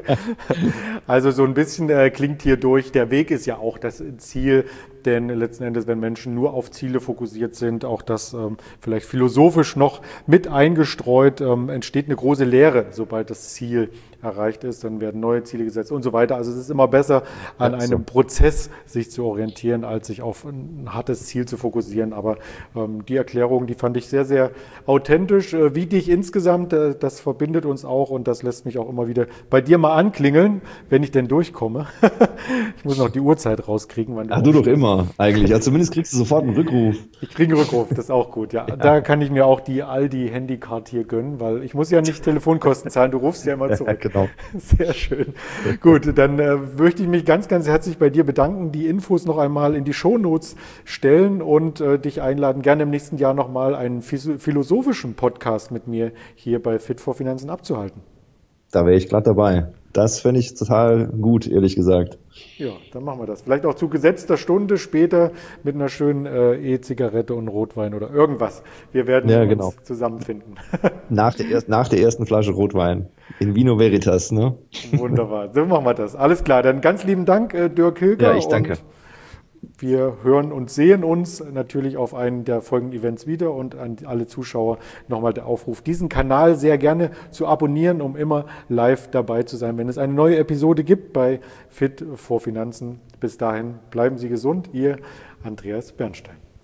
Also so ein bisschen äh, klingt hier durch, der Weg ist ja auch das Ziel, denn letzten Endes, wenn Menschen nur auf Ziele fokussiert sind, auch das ähm, vielleicht philosophisch noch mit eingestreut, ähm, entsteht eine große Leere, sobald das Ziel erreicht ist, dann werden neue Ziele gesetzt und so weiter. Also es ist immer besser, an ja, so. einem Prozess sich zu orientieren, als sich auf ein hartes Ziel zu fokussieren. Aber ähm, die Erklärung, die fand ich sehr, sehr authentisch. Äh, wie dich insgesamt, äh, das verbindet uns auch und das lässt mich auch immer wieder bei dir mal anklingeln, wenn wenn ich denn durchkomme. Ich muss noch die Uhrzeit rauskriegen. Wann Ach, du doch immer eigentlich. Ja, zumindest kriegst du sofort einen Rückruf. Ich kriege einen Rückruf, das ist auch gut. Ja, ja. Da kann ich mir auch die Aldi-Handycard hier gönnen, weil ich muss ja nicht Telefonkosten zahlen, du rufst ja immer zurück. Ja, genau. Sehr schön. Gut, dann äh, möchte ich mich ganz, ganz herzlich bei dir bedanken, die Infos noch einmal in die Shownotes stellen und äh, dich einladen, gerne im nächsten Jahr nochmal einen philosophischen Podcast mit mir hier bei Fit for Finanzen abzuhalten. Da wäre ich glatt dabei. Das fände ich total gut, ehrlich gesagt. Ja, dann machen wir das. Vielleicht auch zu gesetzter Stunde später mit einer schönen äh, E-Zigarette und Rotwein oder irgendwas. Wir werden ja, uns genau. zusammenfinden. Nach der, erst, nach der ersten Flasche Rotwein. In Vino Veritas, ne? Wunderbar. So machen wir das. Alles klar. Dann ganz lieben Dank, äh, Dirk Hilger. Ja, ich danke. Und wir hören und sehen uns natürlich auf einen der folgenden Events wieder und an alle Zuschauer nochmal der Aufruf, diesen Kanal sehr gerne zu abonnieren, um immer live dabei zu sein, wenn es eine neue Episode gibt bei Fit for Finanzen. Bis dahin bleiben Sie gesund, Ihr Andreas Bernstein.